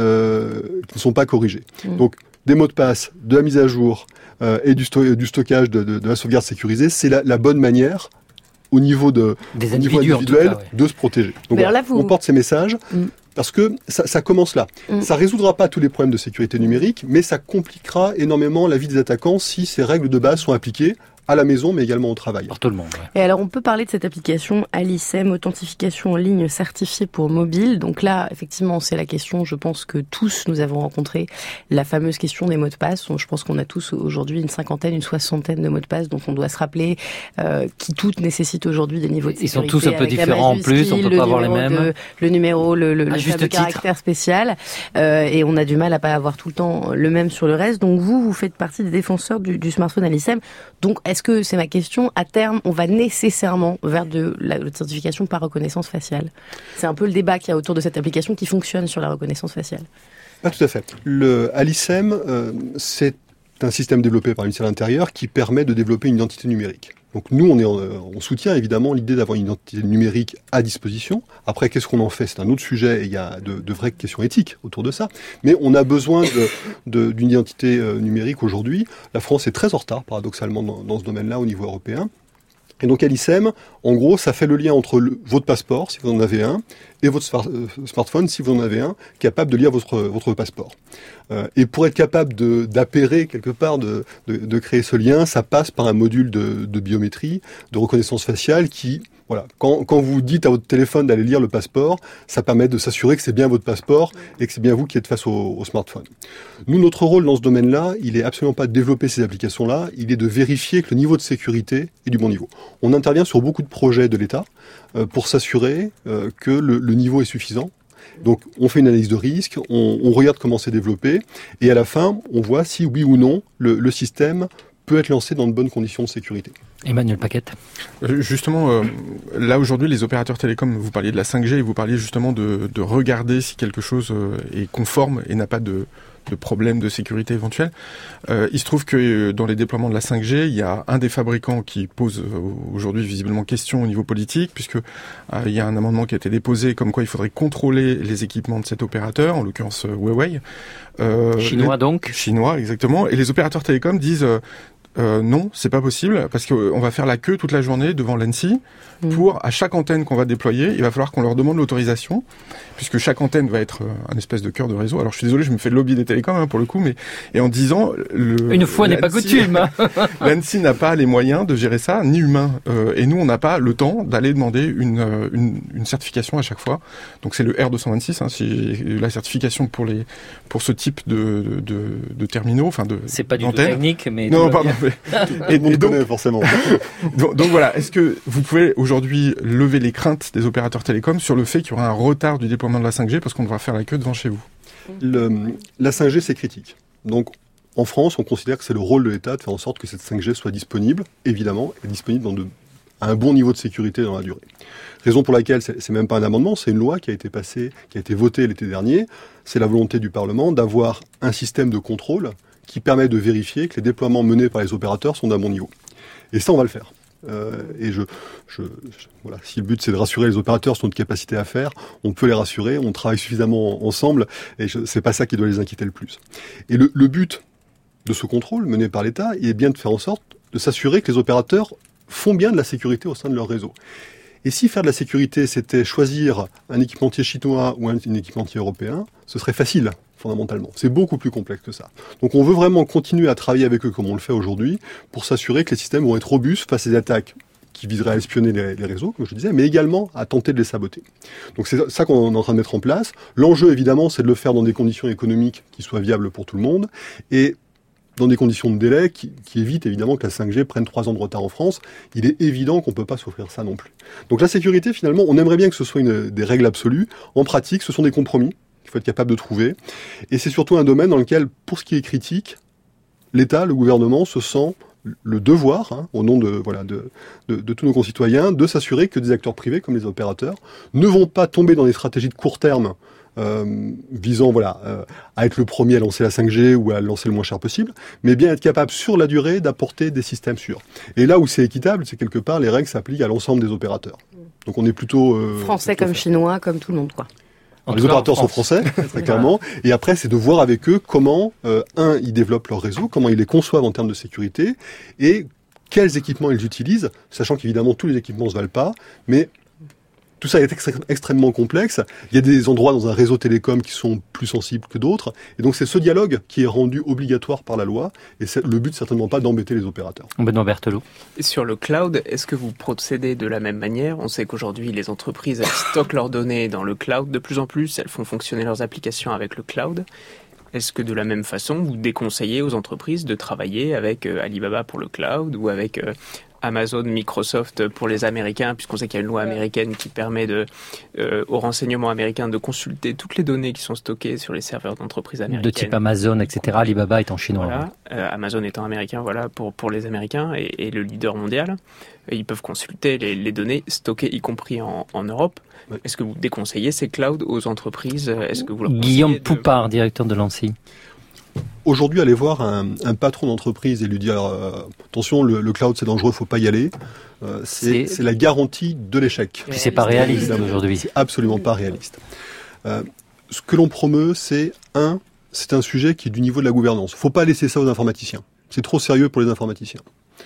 ne sont pas corrigées. Donc, des mots de passe, de la mise à jour et du stockage de la sauvegarde sécurisée, c'est la bonne manière au niveau individuel de se protéger. Donc, voilà, on porte ces messages. Parce que ça commence là. Ça résoudra pas tous les problèmes de sécurité numérique, mais ça compliquera énormément la vie des attaquants si ces règles de base sont appliquées à la maison, mais également au travail. Par tout le monde. Ouais. Et alors, on peut parler de cette application Alicem, authentification en ligne certifiée pour mobile. Donc là, effectivement, c'est la question, je pense que tous nous avons rencontré la fameuse question des mots de passe. Je pense qu'on a tous aujourd'hui une soixantaine de mots de passe dont on doit se rappeler, qui toutes nécessitent aujourd'hui des niveaux de sécurité. Ils sont tous un peu différents en plus, on peut pas avoir les mêmes. Le numéro, le caractère spécial. Et on a du mal à pas avoir tout le temps le même sur le reste. Donc vous faites partie des défenseurs du smartphone Alicem. Donc, est-ce que, c'est ma question, à terme, on va nécessairement vers de l'authentification par reconnaissance faciale ? C'est un peu le débat qu'il y a autour de cette application qui fonctionne sur la reconnaissance faciale. Pas tout à fait. Le Alicem, c'est un système développé par le ministère de l'Intérieur qui permet de développer une identité numérique. Donc nous, on soutient évidemment l'idée d'avoir une identité numérique à disposition. Après, qu'est-ce qu'on en fait ? C'est un autre sujet et il y a de vraies questions éthiques autour de ça. Mais on a besoin d'une identité numérique aujourd'hui. La France est très en retard, paradoxalement, dans ce domaine-là au niveau européen. Et donc Alicem, en gros, ça fait le lien entre votre passeport, si vous en avez un, et votre smartphone, si vous en avez un, capable de lire votre passeport. Et pour être capable d'appairer quelque part, de créer ce lien, ça passe par un module de biométrie, de reconnaissance faciale qui, voilà, quand vous dites à votre téléphone d'aller lire le passeport, ça permet de s'assurer que c'est bien votre passeport et que c'est bien vous qui êtes face au smartphone. Nous, notre rôle dans ce domaine-là, il est absolument pas de développer ces applications-là, il est de vérifier que le niveau de sécurité est du bon niveau. On intervient sur beaucoup de projets de l'État pour s'assurer que le niveau est suffisant. Donc, on fait une analyse de risque, on regarde comment c'est développé, et à la fin, on voit si oui ou non le système peut être lancé dans de bonnes conditions de sécurité. Emmanuel Paquet. Justement, là aujourd'hui, les opérateurs télécoms, vous parliez de la 5G et vous parliez justement de regarder si quelque chose est conforme et n'a pas de problèmes de sécurité éventuels. Il se trouve que dans les déploiements de la 5G, il y a un des fabricants qui pose aujourd'hui visiblement question au niveau politique, puisque il y a un amendement qui a été déposé comme quoi il faudrait contrôler les équipements de cet opérateur, en l'occurrence Huawei. Chinois, exactement. Et les opérateurs télécoms disent non, c'est pas possible, parce qu'on va faire la queue toute la journée devant l'ANSSI pour, à chaque antenne qu'on va déployer, il va falloir qu'on leur demande l'autorisation, puisque chaque antenne va être un espèce de cœur de réseau. Alors je suis désolé, je me fais le lobby des télécoms pour le coup, et en disant... Une fois n'est pas coutume. L'ANSSI n'a pas les moyens de gérer ça, ni humain. Et nous, on n'a pas le temps d'aller demander une certification à chaque fois. Donc c'est le R226, c'est la certification pour ce type de terminaux, enfin de... C'est pas du tout technique, mais... Non, pardon. Et donc, forcément. donc voilà, est-ce que vous pouvez aujourd'hui lever les craintes des opérateurs télécoms sur le fait qu'il y aura un retard du déploiement de la 5G parce qu'on devra faire la queue devant chez vous ? La 5G, c'est critique. Donc, en France, on considère que c'est le rôle de l'État de faire en sorte que cette 5G soit disponible, évidemment, et disponible à un bon niveau de sécurité dans la durée. Raison pour laquelle c'est même pas un amendement, c'est une loi qui a été passée, qui a été votée l'été dernier. C'est la volonté du Parlement d'avoir un système de contrôle qui permet de vérifier que les déploiements menés par les opérateurs sont d'un bon niveau. Et ça, on va le faire. Et voilà, si le but c'est de rassurer les opérateurs sur notre capacité à faire, on peut les rassurer, on travaille suffisamment ensemble, et c'est pas ça qui doit les inquiéter le plus. Et le but de ce contrôle mené par l'État, il est bien de faire en sorte de s'assurer que les opérateurs font bien de la sécurité au sein de leur réseau. Et si faire de la sécurité, c'était choisir un équipementier chinois ou un équipementier européen, ce serait facile, fondamentalement. C'est beaucoup plus complexe que ça. Donc on veut vraiment continuer à travailler avec eux comme on le fait aujourd'hui pour s'assurer que les systèmes vont être robustes face à des attaques qui viseraient à espionner les réseaux, comme je disais, mais également à tenter de les saboter. Donc c'est ça qu'on est en train de mettre en place. L'enjeu, évidemment, c'est de le faire dans des conditions économiques qui soient viables pour tout le monde, et dans des conditions de délai qui évitent évidemment que la 5G prenne 3 ans de retard en France. Il est évident qu'on ne peut pas s'offrir ça non plus. Donc la sécurité, finalement, on aimerait bien que ce soit des règles absolues. En pratique, ce sont des compromis qu'il faut être capable de trouver. Et c'est surtout un domaine dans lequel, pour ce qui est critique, l'État, le gouvernement, se sent le devoir, au nom de tous nos concitoyens, de s'assurer que des acteurs privés, comme les opérateurs, ne vont pas tomber dans des stratégies de court terme visant à être le premier à lancer la 5G ou à lancer le moins cher possible, mais bien être capable sur la durée d'apporter des systèmes sûrs. Et là où c'est équitable, c'est quelque part les règles s'appliquent à l'ensemble des opérateurs. Donc on est plutôt... Français comme chinois, comme tout le monde, quoi. Les opérateurs sont français, très clairement, et après c'est de voir avec eux comment, ils développent leur réseau, comment ils les conçoivent en termes de sécurité, et quels équipements ils utilisent, sachant qu'évidemment tous les équipements ne se valent pas, mais tout ça est extrêmement complexe. Il y a des endroits dans un réseau télécom qui sont plus sensibles que d'autres. Et donc c'est ce dialogue qui est rendu obligatoire par la loi. Et c'est le but, certainement pas d'embêter les opérateurs. Benoît Berthelot. Et sur le cloud, est-ce que vous procédez de la même manière? On sait qu'aujourd'hui, les entreprises, elles stockent leurs données dans le cloud de plus en plus. Elles font fonctionner leurs applications avec le cloud. Est-ce que de la même façon, vous déconseillez aux entreprises de travailler avec Alibaba pour le cloud ou avec Amazon, Microsoft pour les Américains, puisqu'on sait qu'il y a une loi américaine qui permet aux renseignements américains de consulter toutes les données qui sont stockées sur les serveurs d'entreprises américaines. De type Amazon, etc. Alibaba étant chinois. Voilà, Amazon étant américain, voilà, pour les Américains et le leader mondial. Ils peuvent consulter les données stockées, y compris en Europe. Ouais. Est-ce que vous déconseillez ces clouds aux entreprises? Est-ce que vous leur Guillaume Poupard, directeur de l'ANSSI. Aujourd'hui, aller voir un patron d'entreprise et lui dire attention, le cloud c'est dangereux, faut pas y aller. C'est la garantie de l'échec. Puis c'est pas réaliste aujourd'hui. C'est absolument pas réaliste. Ce que l'on promeut, c'est un sujet qui est du niveau de la gouvernance. Faut pas laisser ça aux informaticiens. C'est trop sérieux pour les informaticiens.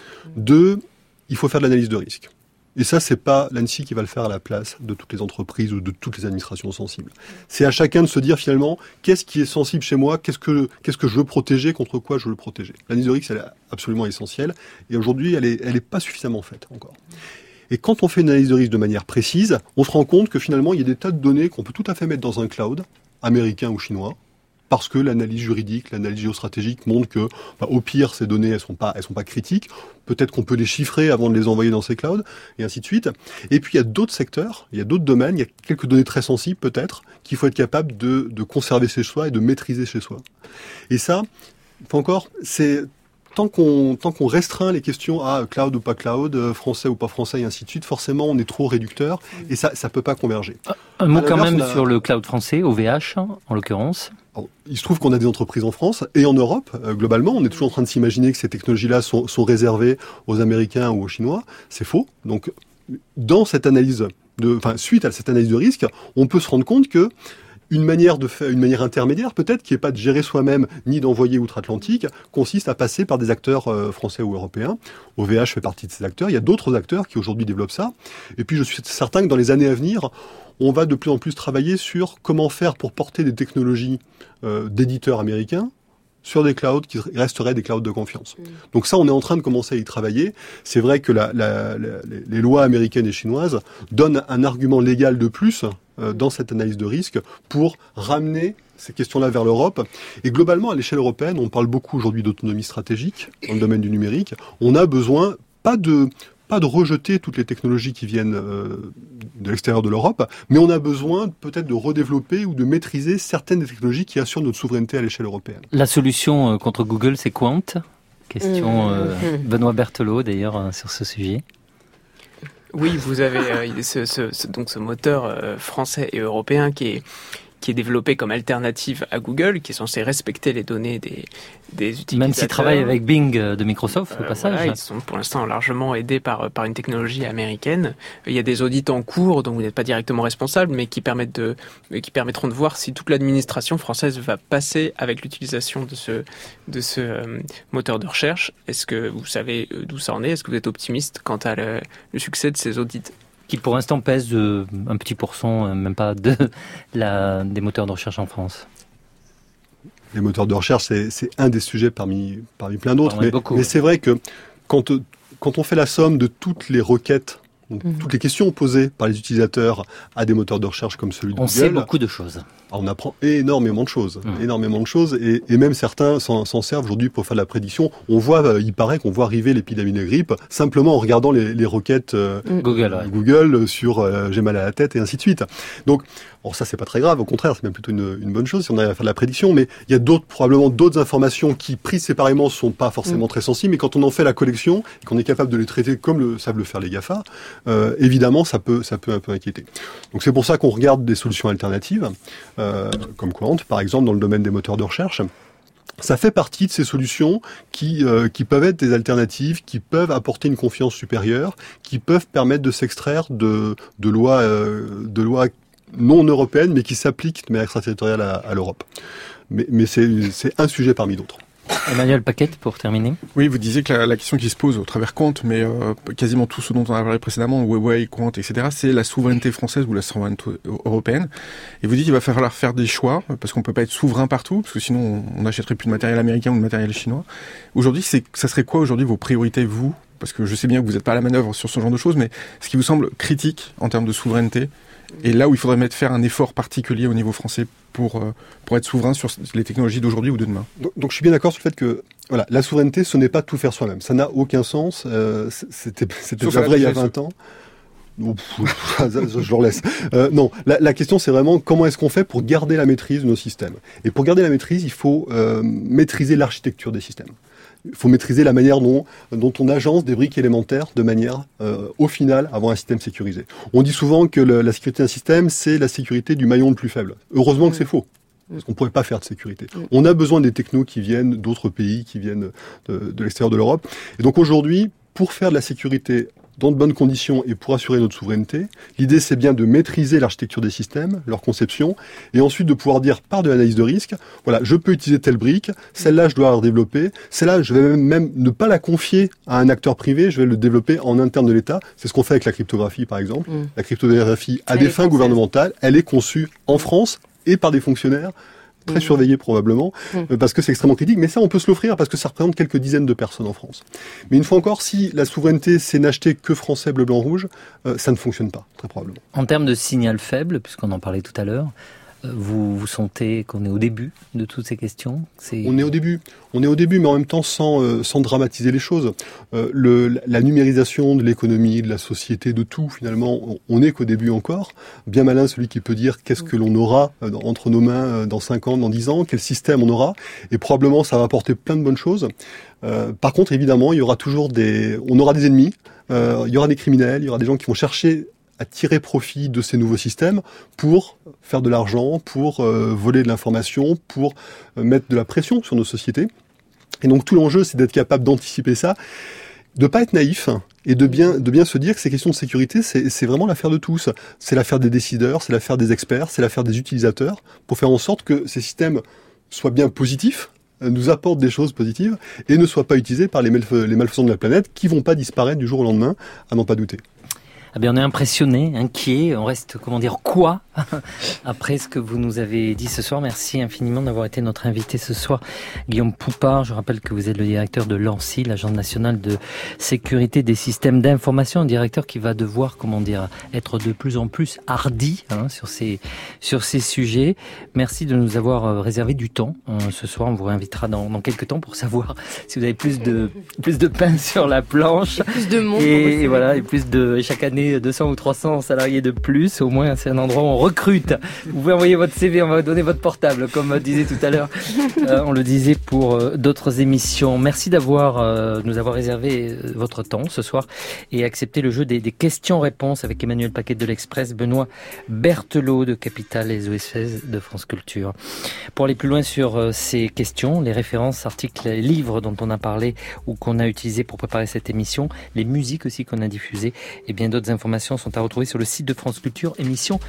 2, il faut faire de l'analyse de risque. Et ça, c'est pas l'ANSSI qui va le faire à la place de toutes les entreprises ou de toutes les administrations sensibles. C'est à chacun de se dire finalement, qu'est-ce qui est sensible chez moi, qu'est-ce que je veux protéger, contre quoi je veux le protéger. L'analyse de risque, elle est absolument essentielle. Et aujourd'hui, elle est pas suffisamment faite encore. Et quand on fait une analyse de risque de manière précise, on se rend compte que finalement, il y a des tas de données qu'on peut tout à fait mettre dans un cloud, américain ou chinois, parce que l'analyse juridique, l'analyse géostratégique montre que, au pire, ces données, elles sont pas critiques. Peut-être qu'on peut les chiffrer avant de les envoyer dans ces clouds, et ainsi de suite. Et puis, il y a d'autres secteurs, il y a d'autres domaines, il y a quelques données très sensibles, peut-être, qu'il faut être capable de conserver chez soi et de maîtriser chez soi. Et ça, encore, c'est... Tant qu'on restreint les questions à cloud ou pas cloud, français ou pas français, et ainsi de suite, forcément, on est trop réducteur, et ça peut pas converger. Un mot quand même sur le cloud français, OVH, en l'occurrence. Alors, il se trouve qu'on a des entreprises en France et en Europe, globalement. On est toujours en train de s'imaginer que ces technologies-là sont réservées aux Américains ou aux Chinois. C'est faux. Donc, dans cette analyse suite à cette analyse de risque, on peut se rendre compte que une manière intermédiaire, peut-être, qui n'est pas de gérer soi-même ni d'envoyer outre-Atlantique, consiste à passer par des acteurs français ou européens. OVH fait partie de ces acteurs. Il y a d'autres acteurs qui aujourd'hui développent ça. Et puis, je suis certain que dans les années à venir, on va de plus en plus travailler sur comment faire pour porter des technologies d'éditeurs américains sur des clouds qui resteraient des clouds de confiance. Donc ça, on est en train de commencer à y travailler. C'est vrai que les lois américaines et chinoises donnent un argument légal de plus dans cette analyse de risque pour ramener ces questions-là vers l'Europe. Et globalement, à l'échelle européenne, on parle beaucoup aujourd'hui d'autonomie stratégique dans le domaine du numérique. On a besoin, pas de rejeter toutes les technologies qui viennent de l'extérieur de l'Europe, mais on a besoin peut-être de redévelopper ou de maîtriser certaines des technologies qui assurent notre souveraineté à l'échelle européenne. La solution contre Google, c'est Quant. Question Benoît Berthelot, d'ailleurs, sur ce sujet. Oui, vous avez ce moteur français et européen qui est développé comme alternative à Google, qui est censé respecter les données des utilisateurs. Même s'ils travaillent avec Bing de Microsoft, au passage. Voilà, ils sont pour l'instant largement aidés par une technologie américaine. Il y a des audits en cours dont vous n'êtes pas directement responsable, mais qui permettront de voir si toute l'administration française va passer avec l'utilisation de ce moteur de recherche. Est-ce que vous savez d'où ça en est? Est-ce que vous êtes optimiste quant à le succès de ces audits? qui pour l'instant pèse un petit pourcent, même pas des moteurs de recherche en France. Les moteurs de recherche, c'est un des sujets parmi plein d'autres. Mais c'est vrai que quand on fait la somme de toutes les requêtes, toutes les questions posées par les utilisateurs à des moteurs de recherche comme celui de Google, on sait beaucoup de choses. On apprend énormément de choses, et même certains s'en servent aujourd'hui pour faire de la prédiction. Il paraît qu'on voit arriver l'épidémie de grippe simplement en regardant les requêtes Google sur j'ai mal à la tête et ainsi de suite. Donc, ça c'est pas très grave, au contraire, c'est même plutôt une bonne chose si on arrive à faire de la prédiction, mais il y a probablement d'autres informations qui, prises séparément, sont pas forcément très sensibles, mais quand on en fait la collection et qu'on est capable de les traiter comme savent le faire les GAFA, évidemment ça peut un peu inquiéter. Donc c'est pour ça qu'on regarde des solutions alternatives, comme Quant, par exemple, dans le domaine des moteurs de recherche. Ça fait partie de ces solutions qui peuvent être des alternatives, qui peuvent apporter une confiance supérieure, qui peuvent permettre de s'extraire de lois non européennes, mais qui s'appliquent de manière extraterritoriale à l'Europe. Mais c'est un sujet parmi d'autres. Emmanuel Paquette, pour terminer. Oui, vous disiez que la question qui se pose au travers Quant, mais quasiment tout ce dont on a parlé précédemment, Huawei, Quant, etc., c'est la souveraineté française ou la souveraineté européenne. Et vous dites qu'il va falloir faire des choix, parce qu'on peut pas être souverain partout, parce que sinon on n'achèterait plus de matériel américain ou de matériel chinois. Aujourd'hui, ça serait quoi aujourd'hui vos priorités, vous? Parce que je sais bien que vous n'êtes pas à la manœuvre sur ce genre de choses, mais ce qui vous semble critique en termes de souveraineté, et là où il faudrait faire un effort particulier au niveau français pour être souverain sur les technologies d'aujourd'hui ou de demain. Donc je suis bien d'accord sur le fait que la souveraineté, ce n'est pas tout faire soi-même. Ça n'a aucun sens. C'était déjà vrai il y a 20 ans. Je leur laisse. Non, la question c'est vraiment comment est-ce qu'on fait pour garder la maîtrise de nos systèmes. Et pour garder la maîtrise, il faut maîtriser l'architecture des systèmes. Il faut maîtriser la manière dont on agence des briques élémentaires de manière, au final, à avoir un système sécurisé. On dit souvent que la sécurité d'un système, c'est la sécurité du maillon le plus faible. Heureusement que c'est faux, parce qu'on ne pourrait pas faire de sécurité. On a besoin des technos qui viennent d'autres pays, qui viennent de l'extérieur de l'Europe. Et donc aujourd'hui, pour faire de la sécurité dans de bonnes conditions et pour assurer notre souveraineté, l'idée c'est bien de maîtriser l'architecture des systèmes, leur conception, et ensuite de pouvoir dire par de l'analyse de risque, voilà, je peux utiliser telle brique, celle-là je dois la développer, celle-là je vais même ne pas la confier à un acteur privé, je vais le développer en interne de l'État. C'est ce qu'on fait avec la cryptographie par exemple. La cryptographie à des fins gouvernementales, elle est conçue en France et par des fonctionnaires très surveillé probablement, parce que c'est extrêmement critique, mais ça on peut se l'offrir parce que ça représente quelques dizaines de personnes en France. Mais une fois encore, si la souveraineté c'est n'acheter que français, bleu, blanc, rouge, ça ne fonctionne pas, très probablement. En termes de signal faible, puisqu'on en parlait tout à l'heure, vous sentez qu'on est au début de toutes ces questions? On est au début, mais en même temps sans dramatiser les choses. La numérisation de l'économie, de la société, de tout, finalement, on n'est qu'au début encore. Bien malin celui qui peut dire qu'est-ce que l'on aura entre nos mains dans 5 ans, dans 10 ans, quel système on aura, et probablement ça va apporter plein de bonnes choses. Par contre, évidemment, il y aura toujours on aura des ennemis, il y aura des criminels, il y aura des gens qui vont chercher à tirer profit de ces nouveaux systèmes pour faire de l'argent, pour voler de l'information, pour mettre de la pression sur nos sociétés. Et donc tout l'enjeu, c'est d'être capable d'anticiper ça, de pas être naïf et de bien se dire que ces questions de sécurité, c'est vraiment l'affaire de tous. C'est l'affaire des décideurs, c'est l'affaire des experts, c'est l'affaire des utilisateurs, pour faire en sorte que ces systèmes soient bien positifs, nous apportent des choses positives et ne soient pas utilisés par les malfaisants de la planète qui vont pas disparaître du jour au lendemain, à n'en pas douter. Eh bien, on est impressionné, inquiet, on reste, quoi après ce que vous nous avez dit ce soir. Merci infiniment d'avoir été notre invité ce soir. Guillaume Poupard, je rappelle que vous êtes le directeur de l'ANSSI, l'Agence nationale de sécurité des systèmes d'information, un directeur qui va devoir, être de plus en plus hardi sur ces sujets. Merci de nous avoir réservé du temps. Ce soir, on vous réinvitera dans quelques temps pour savoir si vous avez plus de pain sur la planche. Plus de monde. Et voilà, et plus de, chaque année, 200 ou 300 salariés de plus. Au moins, c'est un endroit où on recrute. Vous pouvez envoyer votre CV, on va vous donner votre portable, comme disait tout à l'heure. On le disait pour d'autres émissions. Merci nous avoir réservé votre temps ce soir et accepté le jeu des questions-réponses avec Emmanuel Paquette de l'Express, Benoît Berthelot de Capital et Zoé Sfez de France Culture. Pour aller plus loin sur ces questions, les références, articles, livres dont on a parlé ou qu'on a utilisés pour préparer cette émission, les musiques aussi qu'on a diffusées et bien d'autres informations sont à retrouver sur le site de France Culture, émission Soft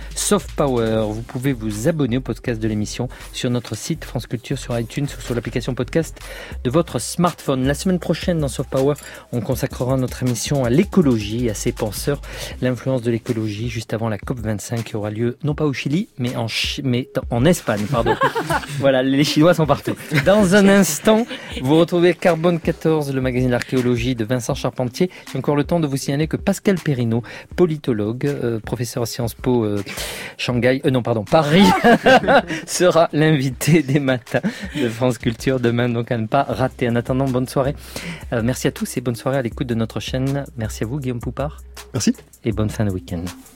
Soft Power. Vous pouvez vous abonner au podcast de l'émission sur notre site France Culture, sur iTunes ou sur l'application podcast de votre smartphone. La semaine prochaine, dans Soft Power, on consacrera notre émission à l'écologie et à ses penseurs. L'influence de l'écologie juste avant la COP25 qui aura lieu, non pas au Chili, mais en Espagne, pardon. Voilà, les Chinois sont partout. Dans un instant, vous retrouvez Carbone 14, le magazine d'archéologie de Vincent Charpentier. J'ai encore le temps de vous signaler que Pascal Perrineau, politologue, professeur à Sciences Po Paris, sera l'invité des matins de France Culture demain, donc à ne pas rater. En attendant, bonne soirée. Merci à tous et bonne soirée à l'écoute de notre chaîne. Merci à vous, Guillaume Poupard. Merci. Et bonne fin de week-end.